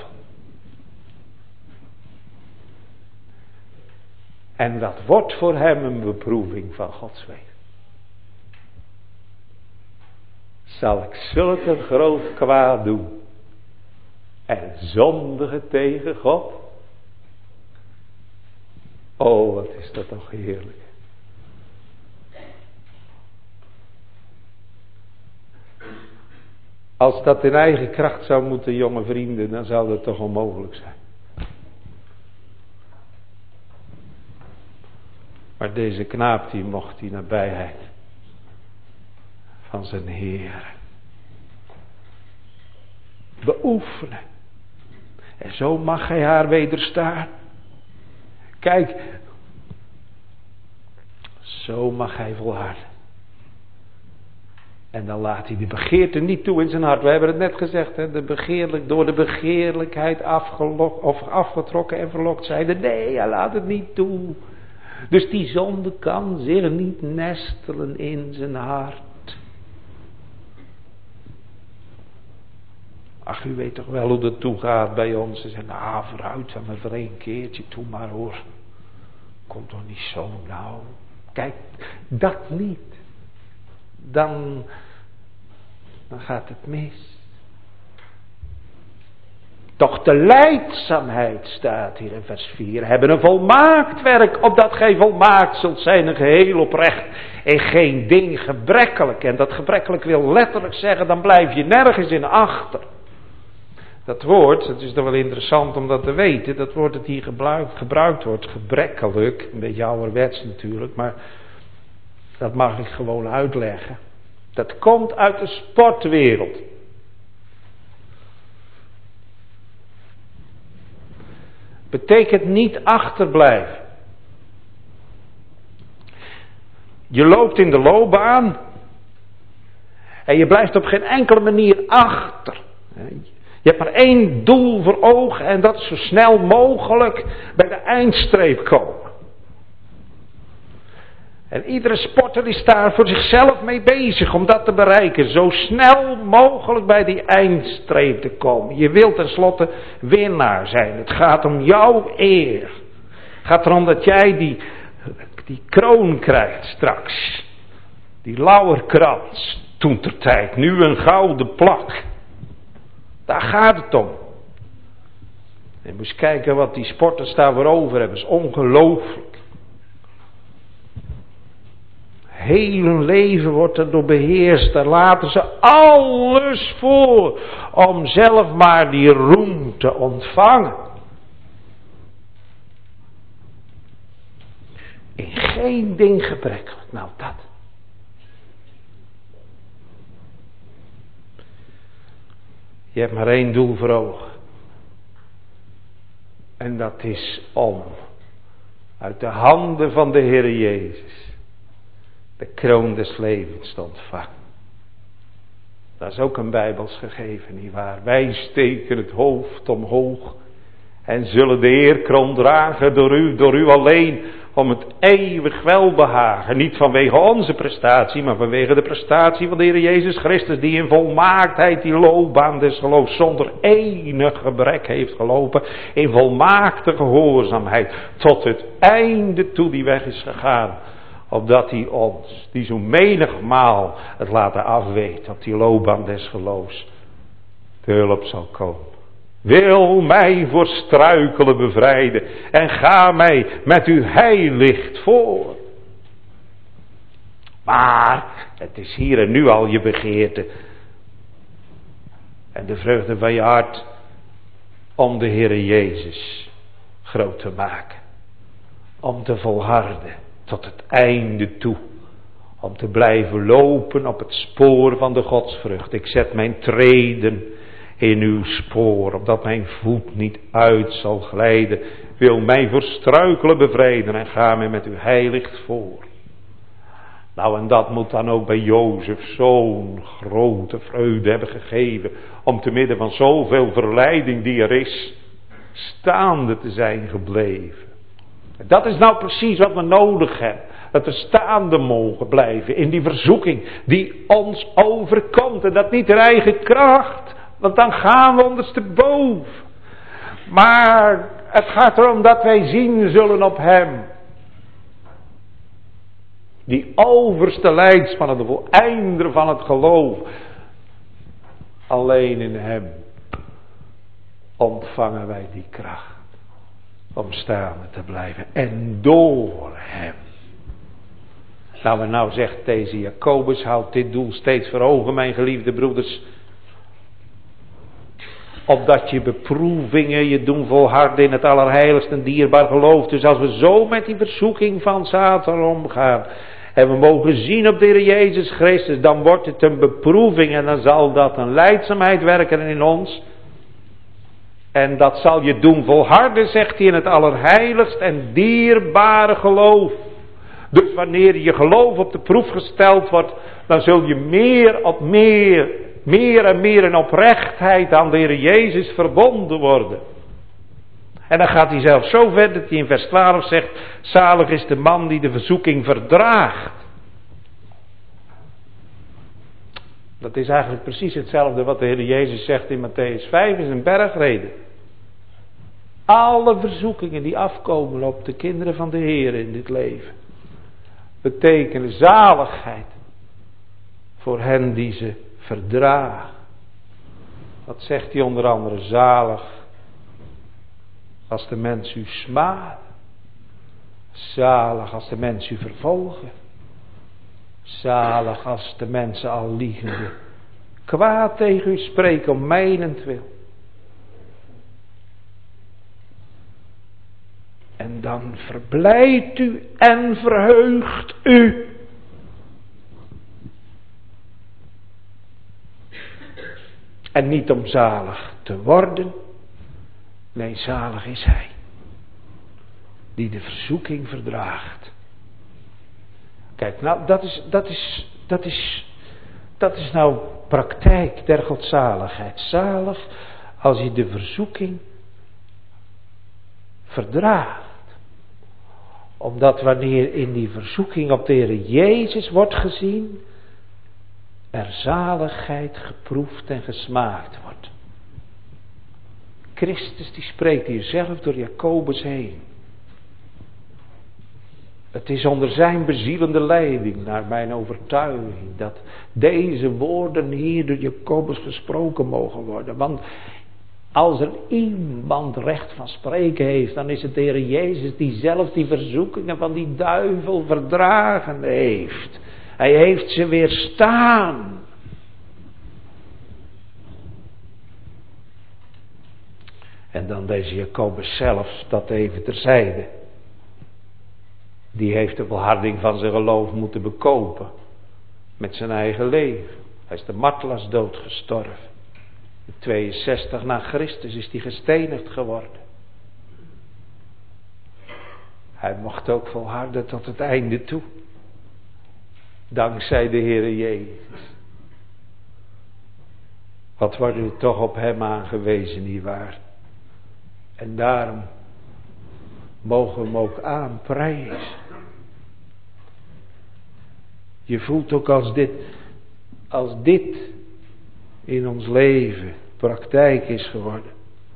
En dat wordt voor hem een beproeving van Gods wegen. Zal ik zulke groot kwaad doen en zondigen tegen God? Oh, wat is dat toch heerlijk. Als dat in eigen kracht zou moeten, jonge vrienden, dan zou dat toch onmogelijk zijn. Maar deze knaap die mocht die nabijheid van zijn Heer beoefenen. En zo mag hij haar wederstaan. Kijk, zo mag hij volharden. En dan laat hij de begeerte niet toe in zijn hart. We hebben het net gezegd, hè? Door de begeerlijkheid afgetrokken en verlokt zeiden. Nee, hij laat het niet toe. Dus die zonde kan zich niet nestelen in zijn hart. Ach, u weet toch wel hoe dat toegaat bij ons. Ze zeggen, nou vooruit dan maar voor één keertje, toe maar hoor. Komt toch niet zo nou. Kijk, dat niet. Dan gaat het mis. Toch de lijdzaamheid staat hier in vers 4. Hebben een volmaakt werk, opdat gij volmaakt zult zijn, een geheel oprecht en geen ding gebrekkelijk. En dat gebrekkelijk wil letterlijk zeggen, dan blijf je nergens in achter. Dat woord, het is toch wel interessant om dat te weten, dat woord dat hier gebruikt wordt, gebrekkelijk, een beetje ouderwets natuurlijk, maar dat mag ik gewoon uitleggen. Dat komt uit de sportwereld. Betekent niet achterblijven. Je loopt in de loopbaan en je blijft op geen enkele manier achter. Je hebt maar één doel voor ogen en dat is zo snel mogelijk bij de eindstreep komen. En iedere sporter is daar voor zichzelf mee bezig om dat te bereiken. Zo snel mogelijk bij die eindstreep te komen. Je wilt tenslotte winnaar zijn. Het gaat om jouw eer. Het gaat erom dat jij die kroon krijgt straks. Die lauwerkrans. Toentertijd. Nu een gouden plak. Daar gaat het om. En je moet eens kijken wat die sporters daarvoor over hebben. Dat is ongelooflijk. Heel hun leven wordt er door beheerst. Daar laten ze alles voor. Om zelf maar die roem te ontvangen. In geen ding gebrekkelijk. Nou dat. Je hebt maar één doel voor ogen. En dat is om uit de handen van de Heer Jezus de kroon des levens te ontvangen. Dat is ook een bijbels gegeven, nietwaar? Wij steken het hoofd omhoog en zullen de eerkroon dragen door u alleen, om het eeuwig welbehagen. Niet vanwege onze prestatie, maar vanwege de prestatie van de Heer Jezus Christus, die in volmaaktheid die loopbaan des geloofs zonder enig gebrek heeft gelopen, in volmaakte gehoorzaamheid, tot het einde toe die weg is gegaan. Opdat hij ons, die zo menigmaal het laten afweten op die loopbaan des geloofs, te hulp zal komen. Wil mij voor struikelen bevrijden en ga mij met uw heilicht voor. Maar het is hier en nu al je begeerte en de vreugde van je hart om de Heere Jezus groot te maken. Om te volharden tot het einde toe. Om te blijven lopen op het spoor van de godsvrucht. Ik zet mijn treden in uw spoor, opdat mijn voet niet uit zal glijden. Wil mij voor struikelen bevrijden en ga mij met uw heilicht voor. Nou, en dat moet dan ook bij Jozef zo'n grote vreugde hebben gegeven, om te midden van zoveel verleiding die er is, staande te zijn gebleven. Dat is nou precies wat we nodig hebben. Dat we staande mogen blijven in die verzoeking die ons overkomt. En dat niet in eigen kracht, want dan gaan we ondersteboven. Maar het gaat erom dat wij zien zullen op hem. Die overste leidsman en de voleinder van het geloof. Alleen in hem ontvangen wij die kracht om staande te blijven. En door hem. Nou, en nou zegt deze Jacobus, houd dit doel steeds voor ogen, mijn geliefde broeders. Opdat je beproevingen je doen volharden in het allerheiligste en dierbaar geloof. Dus als we zo met die verzoeking van Satan omgaan en we mogen zien op de Heer Jezus Christus, dan wordt het een beproeving en dan zal dat een lijdzaamheid werken in ons. En dat zal je doen volharden, zegt hij, in het allerheiligst en dierbare geloof. Dus wanneer je geloof op de proef gesteld wordt, dan zul je meer en meer in oprechtheid aan de Heer Jezus verbonden worden. En dan gaat hij zelfs zo ver dat hij in vers 12 zegt, zalig is de man die de verzoeking verdraagt. Dat is eigenlijk precies hetzelfde wat de Heer Jezus zegt in Matthäus 5 in zijn bergreden. Alle verzoekingen die afkomen op de kinderen van de Heer in dit leven betekenen zaligheid voor hen die ze verdragen. Wat zegt hij onder andere? Zalig als de mens u smaadt. Zalig als de mens u vervolgen. Zalig als de mensen al liegende kwaad tegen u spreken om mijnentwil. En dan verblijdt u en verheugt u. En niet om zalig te worden. Nee, zalig is hij. Die de verzoeking verdraagt. Kijk, nou, dat is nou praktijk der godzaligheid. Zalig als je de verzoeking verdraagt. Omdat wanneer in die verzoeking op de Heer Jezus wordt gezien, er zaligheid geproefd en gesmaakt wordt. Christus die spreekt hier zelf door Jacobus heen. Het is onder zijn bezielende leiding, naar mijn overtuiging, dat deze woorden hier door Jacobus gesproken mogen worden. Want als er iemand recht van spreken heeft, dan is het de Heer Jezus die zelf die verzoekingen van die duivel verdragen heeft. Hij heeft ze weerstaan. En dan deze Jacobus zelf, dat even terzijde. Die heeft de volharding van zijn geloof moeten bekopen. Met zijn eigen leven. Hij is de martelaarsdood gestorven. In 62 na Christus is hij gestenigd geworden. Hij mocht ook volharden tot het einde toe. Dankzij de Heere Jezus. Wat wordt u toch op hem aangewezen, nietwaar? En daarom mogen we hem ook aanprijzen. Je voelt ook als dit in ons leven praktijk is geworden.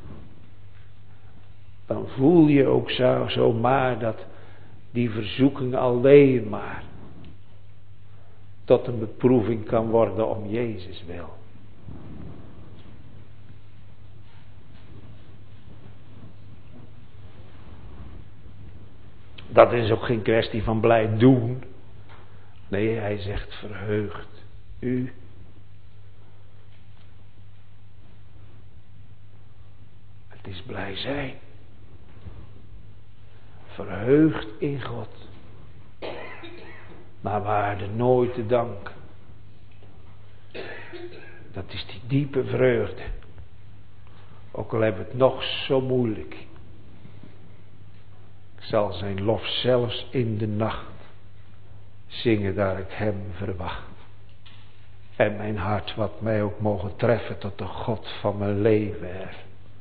Dan voel je ook zomaar dat die verzoeking alleen maar tot een beproeving kan worden om Jezus wil. Dat is ook geen kwestie van blij doen. Nee, hij zegt verheugd u. Het is blij zijn. Verheugd in God. Maar waarde nooit te danken. Dat is die diepe vreugde. Ook al hebben we het nog zo moeilijk. Ik zal zijn lof zelfs in de nacht zingen daar ik hem verwacht. En mijn hart wat mij ook mogen treffen tot de God van mijn leven hef.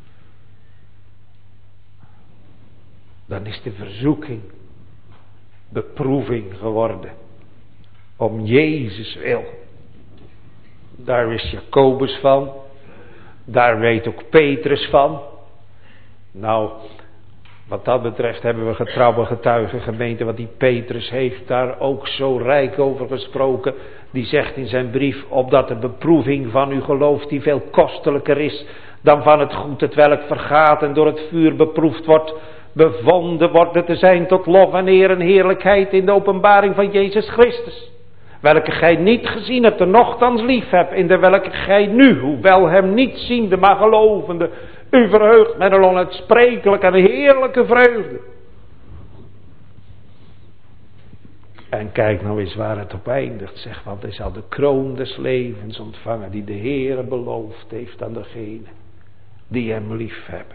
Dan is de verzoeking beproeving geworden. Om Jezus wil. Daar wist Jacobus van. Daar weet ook Petrus van. Nou, wat dat betreft hebben we getrouwe getuigen gemeente. Want die Petrus heeft daar ook zo rijk over gesproken. Die zegt in zijn brief, opdat de beproeving van uw geloof die veel kostelijker is dan van het goed het welk vergaat en door het vuur beproefd wordt, bevonden worden te zijn tot lof en eer en heerlijkheid in de openbaring van Jezus Christus. Welke gij niet gezien hebt en nochtans lief hebt, in de welke gij nu, hoewel hem niet ziende, maar gelovende, u verheugt met een onuitsprekelijke en heerlijke vreugde. En kijk nou eens waar het op eindigt, zeg, want hij zal de kroon des levens ontvangen die de Heere beloofd heeft aan degenen die hem lief hebben.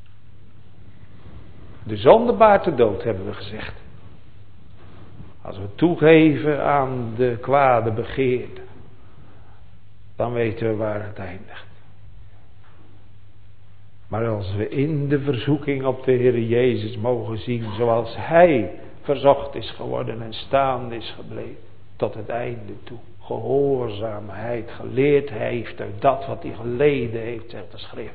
De zonde baart de dood, hebben we gezegd. Als we toegeven aan de kwade begeerte, dan weten we waar het eindigt. Maar als we in de verzoeking op de Heer Jezus mogen zien zoals Hij verzocht is geworden en staande is gebleven tot het einde toe. Gehoorzaamheid geleerd heeft uit dat wat hij geleden heeft, zegt de schrift.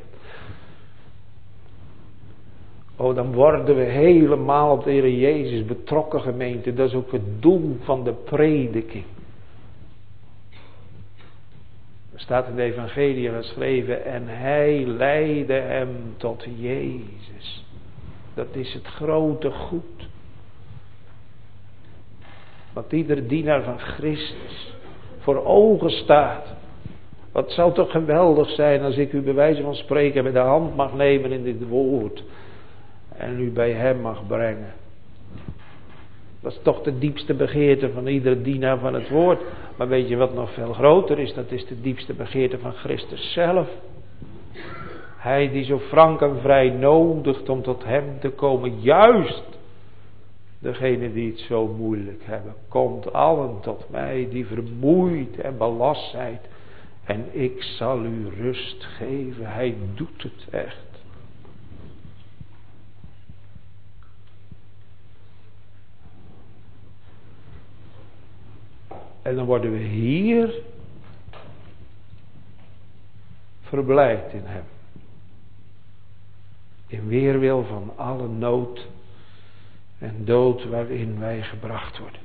Oh, dan worden we helemaal op de Heer Jezus betrokken, gemeente. Dat is ook het doel van de prediking. Er staat in de evangelie geschreven, en hij leidde hem tot Jezus. Dat is het grote goed. Wat iedere dienaar van Christus voor ogen staat. Wat zou toch geweldig zijn als ik u bij wijze van spreken bij de hand mag nemen in dit woord. En u bij hem mag brengen. Dat is toch de diepste begeerte van iedere dienaar van het woord. Maar weet je wat nog veel groter is? Dat is de diepste begeerte van Christus zelf. Hij die zo frank en vrij nodigt om tot hem te komen. Juist degene die het zo moeilijk hebben. Komt allen tot mij die vermoeid en belast zijn. En ik zal u rust geven. Hij doet het echt. En dan worden we hier verblijd in hem. In weerwil van alle nood en dood waarin wij gebracht worden.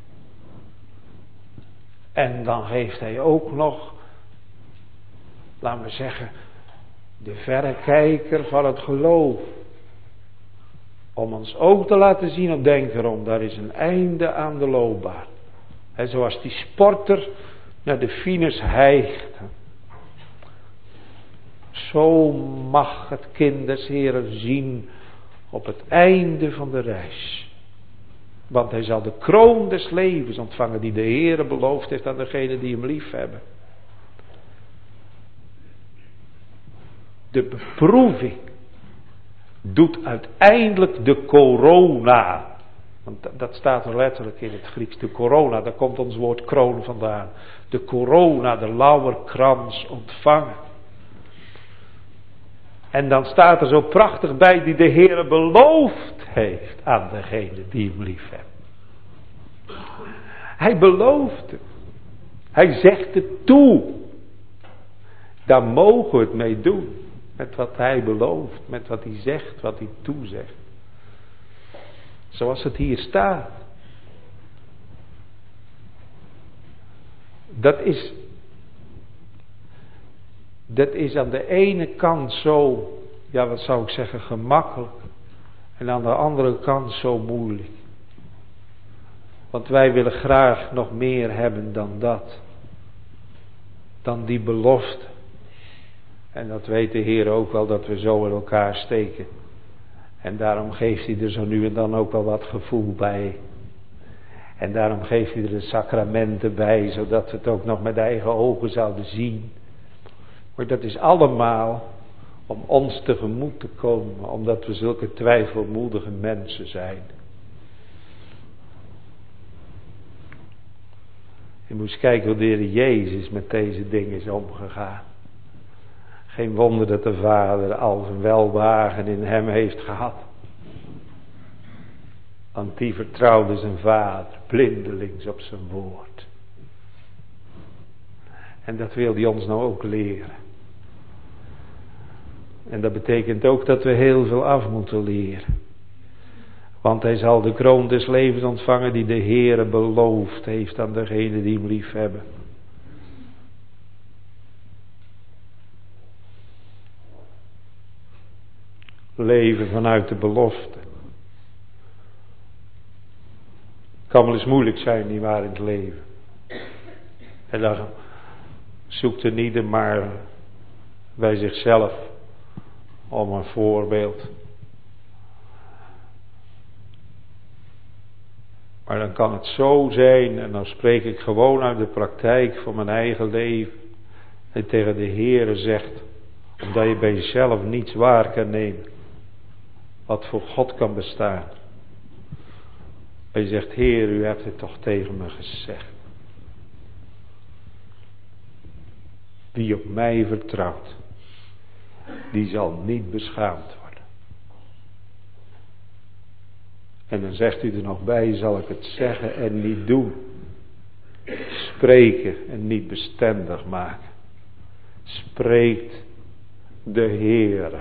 En dan geeft hij ook nog, laten we zeggen, de verrekijker van het geloof. Om ons ook te laten zien, op denk erom, daar is een einde aan de loopbaan. En zoals die sporter naar de finish hijgt. Zo mag het kind des Heeren zien op het einde van de reis. Want hij zal de kroon des levens ontvangen die de Heere beloofd heeft aan degenen die hem lief hebben. De beproeving doet uiteindelijk de corona. Want dat staat er letterlijk in het Grieks. De corona, daar komt ons woord kroon vandaan. De corona, de lauwerkrans ontvangen. En dan staat er zo prachtig bij die de Heere beloofd heeft aan degene die hem lief hebben. Hij belooft het. Hij zegt het toe. Daar mogen we het mee doen. Met wat hij belooft. Met wat hij zegt, wat hij toezegt. Zoals het hier staat. Dat is aan de ene kant zo, ja wat zou ik zeggen, gemakkelijk. En aan de andere kant zo moeilijk. Want wij willen graag nog meer hebben dan dat. Dan die belofte. En dat weet de Heer ook wel, dat we zo in elkaar steken. En daarom geeft hij er zo nu en dan ook wel wat gevoel bij. En daarom geeft hij er de sacramenten bij, zodat we het ook nog met eigen ogen zouden zien. Maar dat is allemaal om ons tegemoet te komen, omdat we zulke twijfelmoedige mensen zijn. Je moet eens kijken hoe de Heer Jezus met deze dingen is omgegaan. Geen wonder dat de Vader al zijn welbehagen in hem heeft gehad. Want die vertrouwde zijn Vader blindelings op zijn woord. En dat wil hij ons nou ook leren. En dat betekent ook dat we heel veel af moeten leren. Want hij zal de kroon des levens ontvangen die de Heere beloofd heeft aan degenen die hem lief hebben. Leven vanuit de belofte. Kan wel eens moeilijk zijn, nietwaar, in het leven. En dan zoekt er niet maar bij zichzelf om een voorbeeld. Maar dan kan het zo zijn, en dan spreek ik gewoon uit de praktijk van mijn eigen leven. En tegen de Heere zegt, omdat je bij jezelf niets waar kan nemen. Wat voor God kan bestaan. En je zegt, Heer, u hebt het toch tegen me gezegd. Wie op mij vertrouwt, die zal niet beschaamd worden. En dan zegt u er nog bij, zal ik het zeggen en niet doen. Spreken en niet bestendig maken. Spreekt de Heere.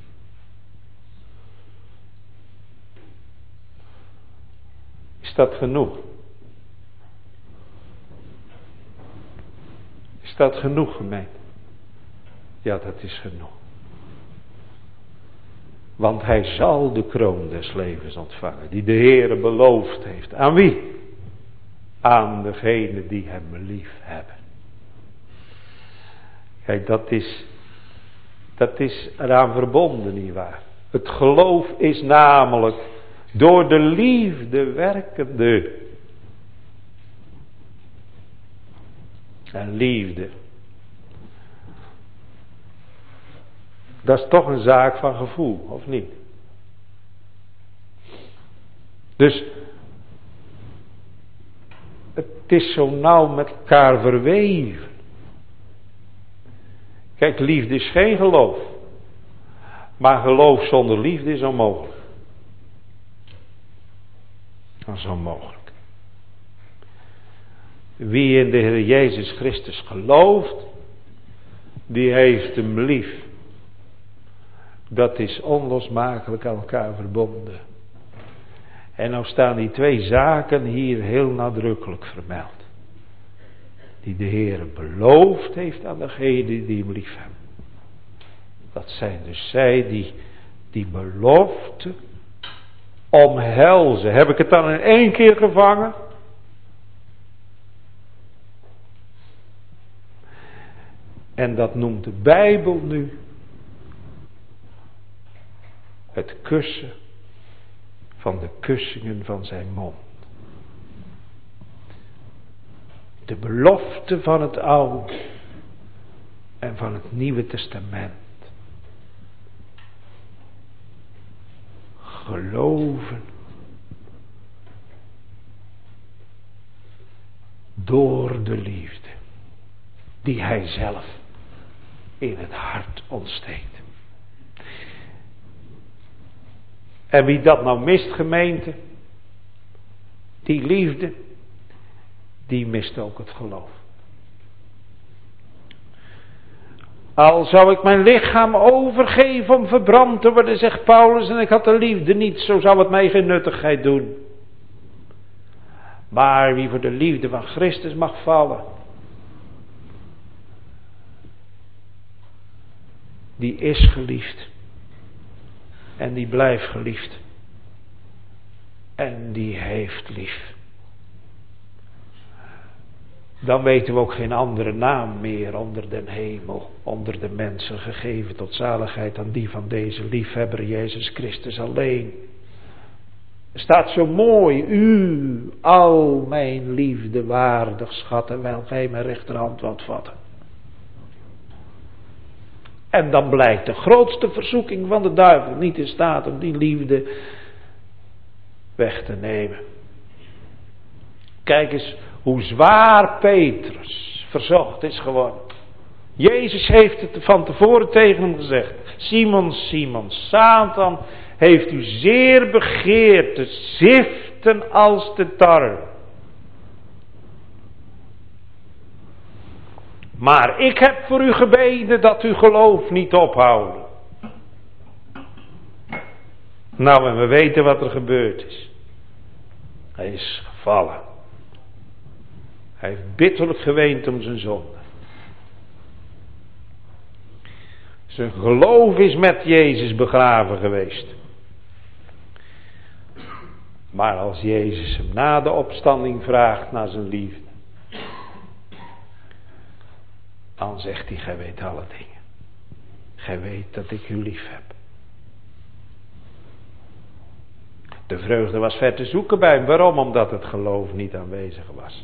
Is dat genoeg? Is dat genoeg, gemeente? Ja, dat is genoeg. Want hij zal de kroon des levens ontvangen, die de Heere beloofd heeft. Aan wie? Aan degenen die hem lief hebben. Kijk, dat is eraan verbonden, nietwaar? Het geloof is namelijk door de liefde werkende. En liefde, dat is toch een zaak van gevoel, of niet? Dus het is zo nauw met elkaar verweven. Kijk, liefde is geen geloof. Maar geloof zonder liefde is onmogelijk. Dat is onmogelijk. Wie in de Heer Jezus Christus gelooft, die heeft hem lief. Dat is onlosmakelijk aan elkaar verbonden. En nou staan die twee zaken hier heel nadrukkelijk vermeld. Die de Heer beloofd heeft aan degenen die hem lief hebben. Dat zijn dus zij die belofte omhelzen. Heb ik het dan in één keer gevangen? En dat noemt de Bijbel nu het kussen van de kussingen van zijn mond. De belofte van het Oude en van het Nieuwe Testament. Geloven door de liefde die hij zelf in het hart ontsteekt. En wie dat nou mist, gemeente, die liefde, die mist ook het geloof. Al zou ik mijn lichaam overgeven om verbrand te worden, zegt Paulus, en ik had de liefde niet, zo zou het mij geen nuttigheid doen. Maar wie voor de liefde van Christus mag vallen, die is geliefd. En die blijft geliefd. En die heeft lief. Dan weten we ook geen andere naam meer onder den hemel, onder de mensen gegeven tot zaligheid dan die van deze liefhebber Jezus Christus alleen. Er staat zo mooi, u, al mijn liefde waardig schatten, wel gij mijn rechterhand wilt vatten. En dan blijkt de grootste verzoeking van de duivel niet in staat om die liefde weg te nemen. Kijk eens hoe zwaar Petrus verzocht is geworden. Jezus heeft het van tevoren tegen hem gezegd. Simon, Simon, Satan heeft u zeer begeerd te ziften als de tarwe. Maar ik heb voor u gebeden dat uw geloof niet ophouden. Nou, en we weten wat er gebeurd is. Hij is gevallen. Hij heeft bitterlijk geweend om zijn zonde. Zijn geloof is met Jezus begraven geweest. Maar als Jezus hem na de opstanding vraagt naar zijn liefde, dan zegt hij, gij weet alle dingen. Gij weet dat ik u lief heb. De vreugde was ver te zoeken bij hem. Waarom? Omdat het geloof niet aanwezig was.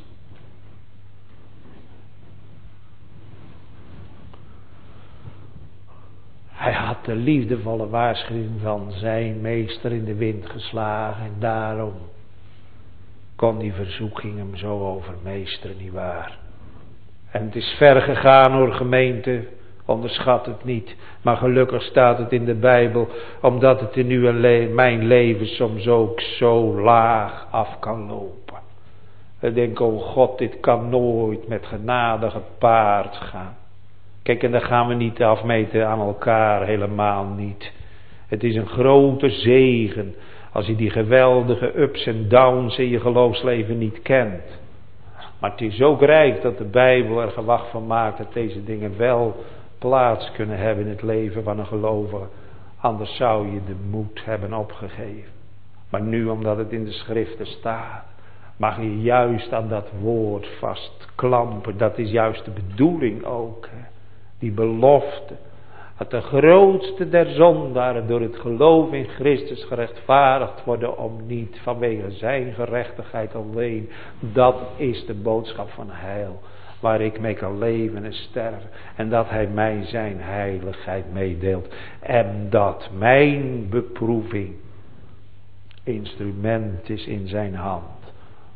Hij had de liefdevolle waarschuwing van zijn meester in de wind geslagen. En daarom kon die verzoeking hem zo overmeesteren, nietwaar. En het is ver gegaan hoor, gemeente. Onderschat het niet. Maar gelukkig staat het in de Bijbel. Omdat het in uw en mijn leven soms ook zo laag af kan lopen. We denken, oh God, dit kan nooit met genade gepaard gaan. Kijk, en dan gaan we niet afmeten aan elkaar, helemaal niet. Het is een grote zegen als je die geweldige ups en downs in je geloofsleven niet kent. Maar het is ook rijk dat de Bijbel er gewag van maakt dat deze dingen wel plaats kunnen hebben in het leven van een gelovige. Anders zou je de moed hebben opgegeven. Maar nu, omdat het in de schriften staat, mag je juist aan dat woord vastklampen. Dat is juist de bedoeling ook. Hè? Die belofte. Dat de grootste der zondaren door het geloof in Christus gerechtvaardigd worden om niet vanwege zijn gerechtigheid alleen. Dat is de boodschap van heil. Waar ik mee kan leven en sterven. En dat hij mij zijn heiligheid meedeelt. En dat mijn beproeving instrument is in zijn hand.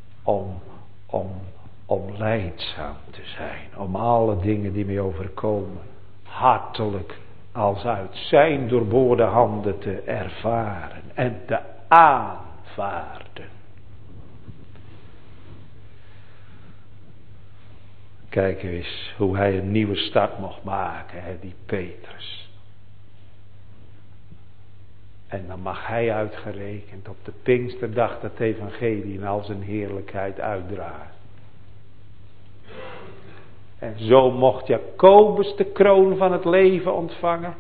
Om lijdzaam te zijn. Om alle dingen die mij overkomen. Hartelijk als uit zijn doorboorde handen te ervaren. En te aanvaarden. Kijk eens hoe hij een nieuwe start mocht maken, hè, die Petrus. En dan mag hij uitgerekend op de Pinksterdag dat evangelie in al zijn heerlijkheid uitdragen. En zo mocht Jacobus de kroon van het leven ontvangen.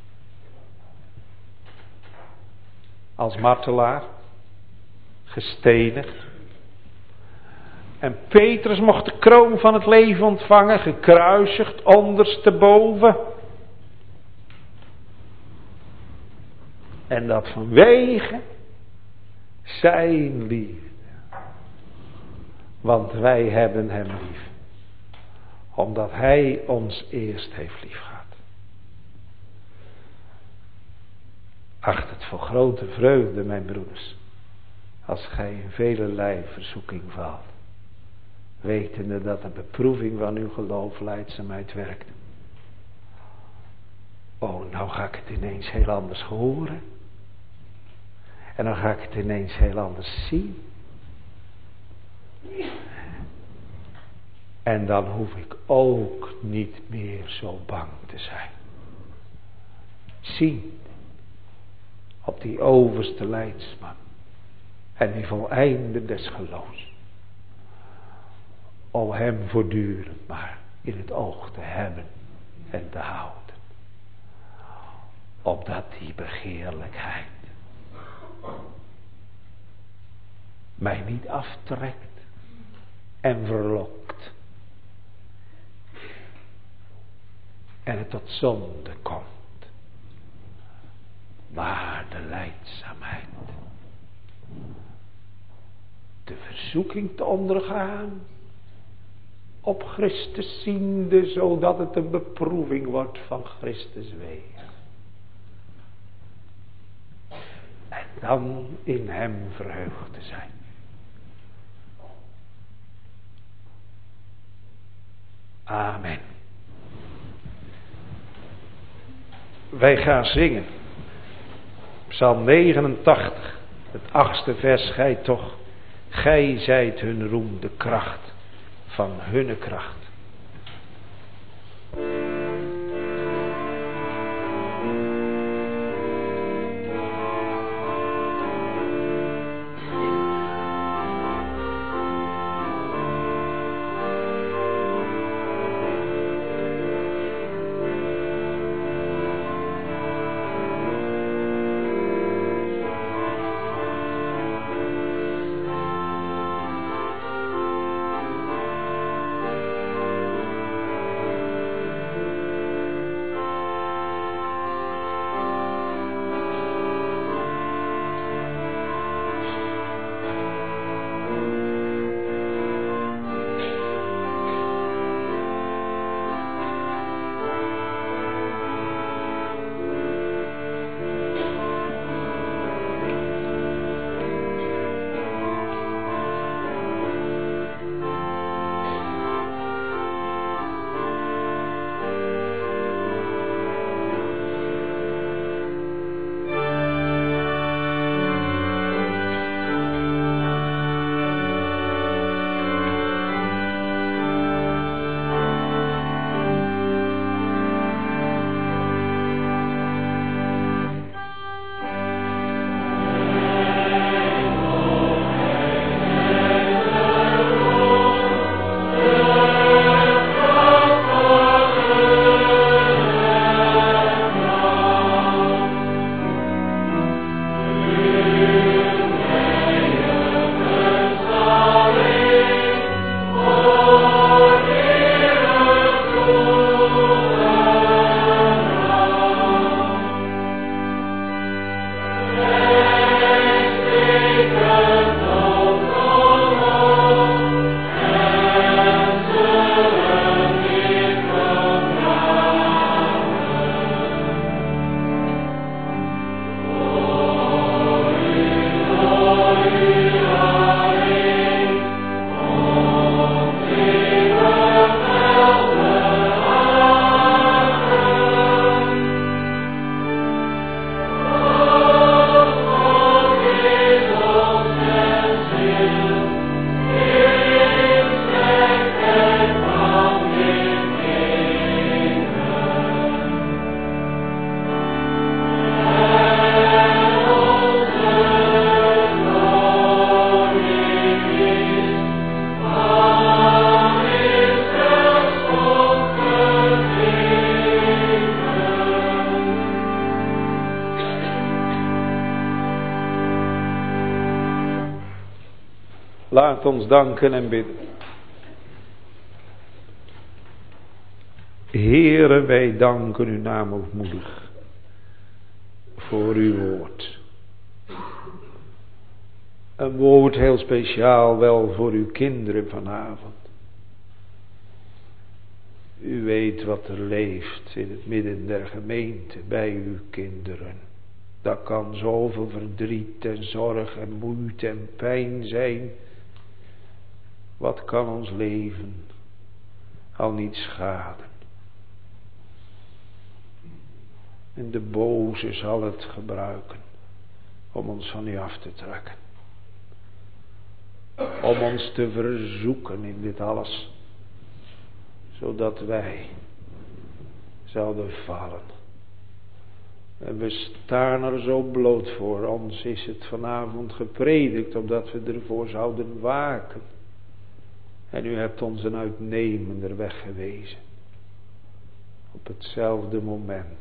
Als martelaar. Gestenigd. En Petrus mocht de kroon van het leven ontvangen, gekruisigd, ondersteboven. En dat vanwege zijn liefde. Want wij hebben hem lief. Omdat hij ons eerst heeft liefgehad. Acht het voor grote vreugde, mijn broeders. Als gij in velelei verzoeking valt. Wetende dat de beproeving van uw geloof lijdzaamheid werkt. Oh, nou ga ik het ineens heel anders horen. En dan ga ik het ineens heel anders zien. En dan hoef ik ook niet meer zo bang te zijn. Zien op die overste leidsman. En die voleinde des geloofs. Om hem voortdurend maar in het oog te hebben en te houden. Opdat die begeerlijkheid mij niet aftrekt en verlokt. En het tot zonde komt. Maar de lijdzaamheid. De verzoeking te ondergaan. Op Christus ziende, zodat het een beproeving wordt van Christus weg. En dan in hem verheugd te zijn. Amen. Wij gaan zingen. Psalm 89, het 8e vers. Gij zijt hun roem, de kracht van hunne kracht. Laat ons danken en bidden. Heere, wij danken u namoedmoedig voor uw woord. Een woord heel speciaal wel voor uw kinderen vanavond. U weet wat er leeft in het midden der gemeente bij uw kinderen. Dat kan zoveel verdriet en zorg en moeite en pijn zijn. Wat kan ons leven al niet schaden? En de boze zal het gebruiken om ons van u af te trekken. Om ons te verzoeken in dit alles. Zodat wij zouden vallen. En we staan er zo bloot voor. Ons is het vanavond gepredikt opdat we ervoor zouden waken. En u hebt ons een uitnemender weg gewezen. Op hetzelfde moment.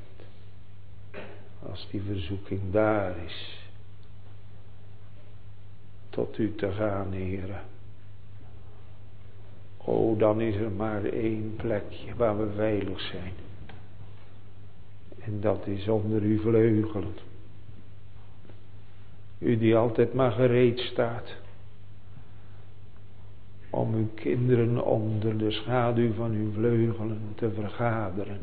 Als die verzoeking daar is. tot u te gaan, Heere. O, dan is er maar één plekje waar we veilig zijn. En dat is onder uw vleugelen. U die altijd maar gereed staat om uw kinderen onder de schaduw van uw vleugelen te vergaderen.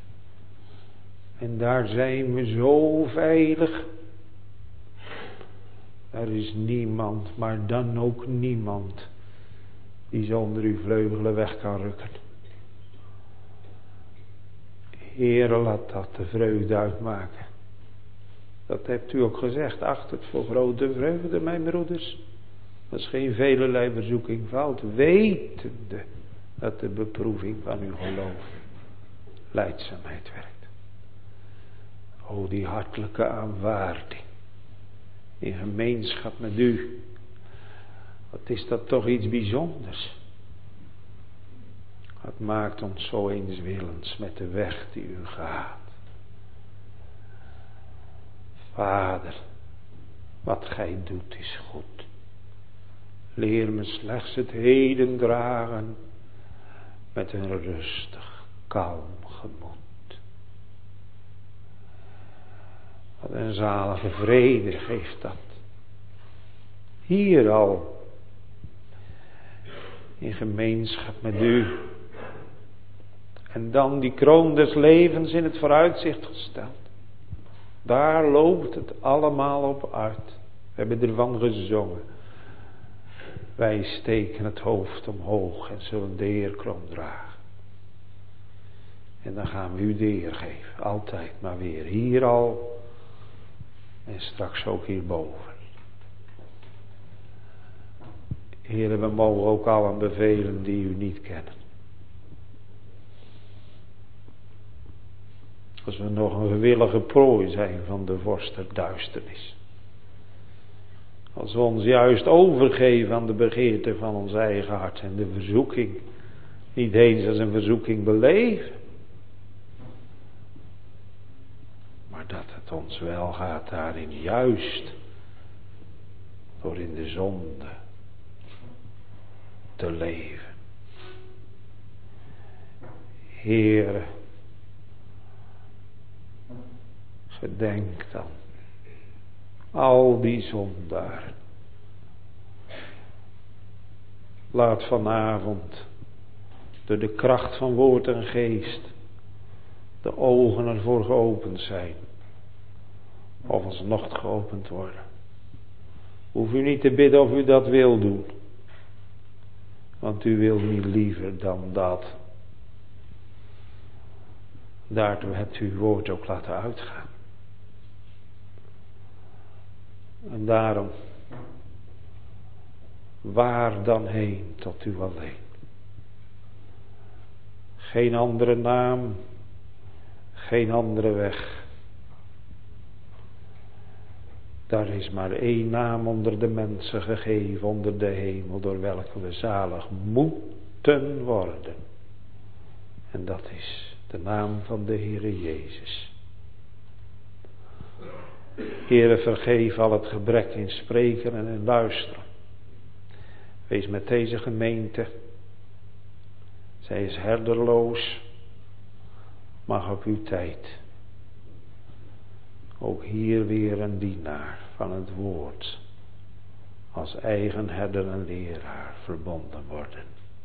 En daar zijn we zo veilig. Er is niemand, maar dan ook niemand, die zonder uw vleugelen weg kan rukken. Heere, laat dat de vreugde uitmaken. Dat hebt u ook gezegd, acht het voor grote vreugde, mijn broeders. Dat is geen velelei verzoeking valt, wetende dat de beproeving van uw geloof lijdzaamheid werkt. O, die hartelijke aanvaarding in gemeenschap met u. Wat is dat toch iets bijzonders. Het maakt ons zo eenswillens met de weg die u gaat. Vader, wat gij doet is goed. Leer me slechts het heden dragen met een rustig, kalm gemoed. Wat een zalige vrede geeft dat. Hier al, in gemeenschap met u. En dan die kroon des levens in het vooruitzicht gesteld. Daar loopt het allemaal op uit. We hebben ervan gezongen. Wij steken het hoofd omhoog en zullen de eerkroon dragen. En dan gaan we u de eer geven. Altijd maar weer. Hier al. En straks ook hierboven. Heren, we mogen ook allen bevelen die u niet kennen. Als we nog een gewillige prooi zijn van de vorst der duisternis. Als we ons juist overgeven aan de begeerte van ons eigen hart en de verzoeking. Niet eens als een verzoeking beleven. Maar dat het ons wel gaat daarin juist. Door in de zonde te leven. Heere. Gedenk dan. Al die zondaren. Laat vanavond door de kracht van woord en geest de ogen ervoor geopend zijn. Of alsnog geopend worden. Hoef u niet te bidden of u dat wil doen. Want u wil niet liever dan dat. Daartoe hebt u uw woord ook laten uitgaan. En daarom, waar dan heen tot u alleen. Geen andere naam, geen andere weg. Daar is maar één naam onder de mensen gegeven, onder de hemel, door welke we zalig moeten worden. En dat is de naam van de Heere Jezus. Heere, vergeef al het gebrek in spreken en in luisteren. Wees met deze gemeente. Zij is herderloos. Mag op uw tijd. Ook hier weer een dienaar van het woord. Als eigen herder en leraar verbonden worden.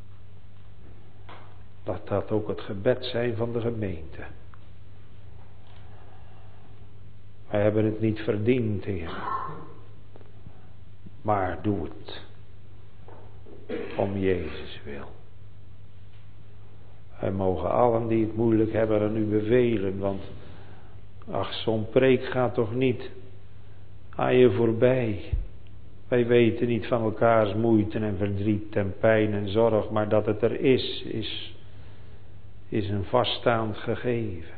Laat dat ook het gebed zijn van de gemeente. Wij hebben het niet verdiend, Heer. Maar doe het. Om Jezus wil. Wij mogen allen die het moeilijk hebben aan u bevelen. Want ach, zo'n preek gaat toch niet aan je voorbij. Wij weten niet van elkaars moeite en verdriet en pijn en zorg. Maar dat het er is een vaststaand gegeven.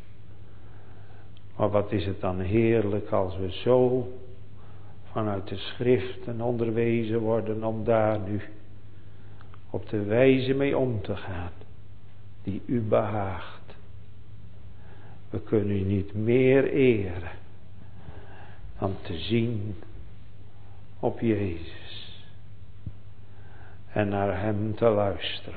Maar wat is het dan heerlijk als we zo vanuit de schriften onderwezen worden om daar nu op de wijze mee om te gaan die u behaagt. We kunnen u niet meer eren dan te zien op Jezus en naar Hem te luisteren.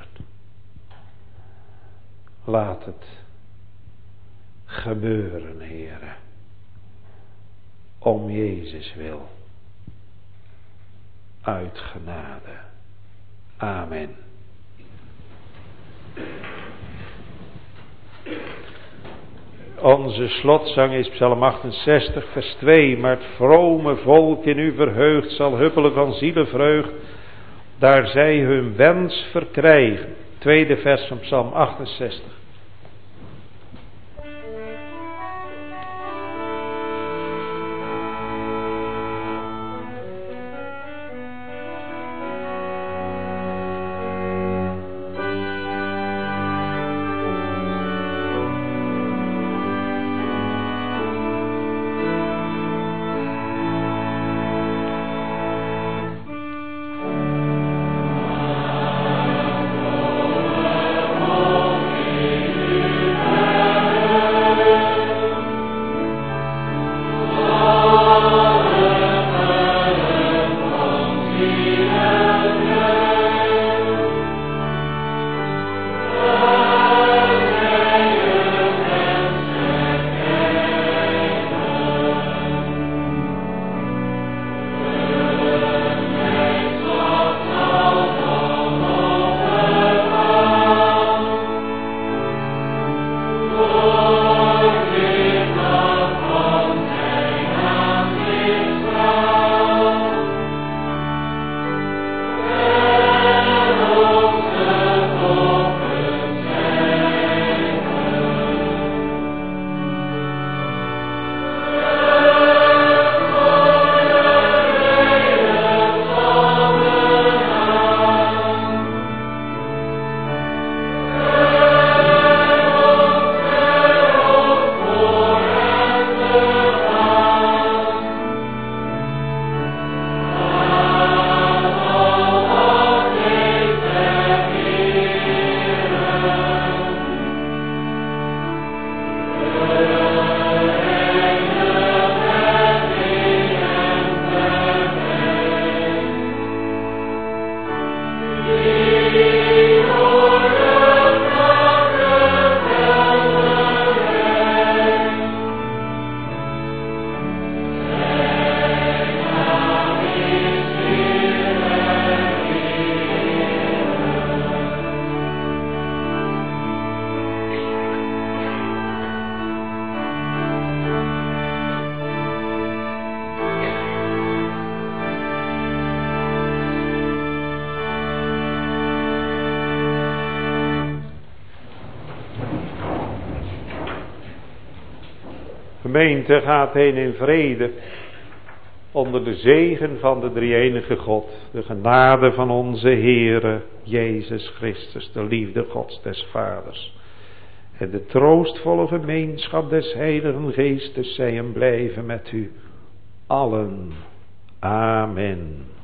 Laat het gebeuren, Heere, om Jezus wil, uit genade. Amen. Onze slotzang is Psalm 68 vers 2. Maar het vrome volk in u verheugd zal huppelen van zielenvreugd, daar zij hun wens verkrijgen. Tweede vers van Psalm 68. Gemeente, gaat heen in vrede, onder de zegen van de drie-enige God, de genade van onze Heere Jezus Christus, de liefde Gods des Vaders en de troostvolle gemeenschap des Heiligen Geestes zij en blijven met u allen. Amen.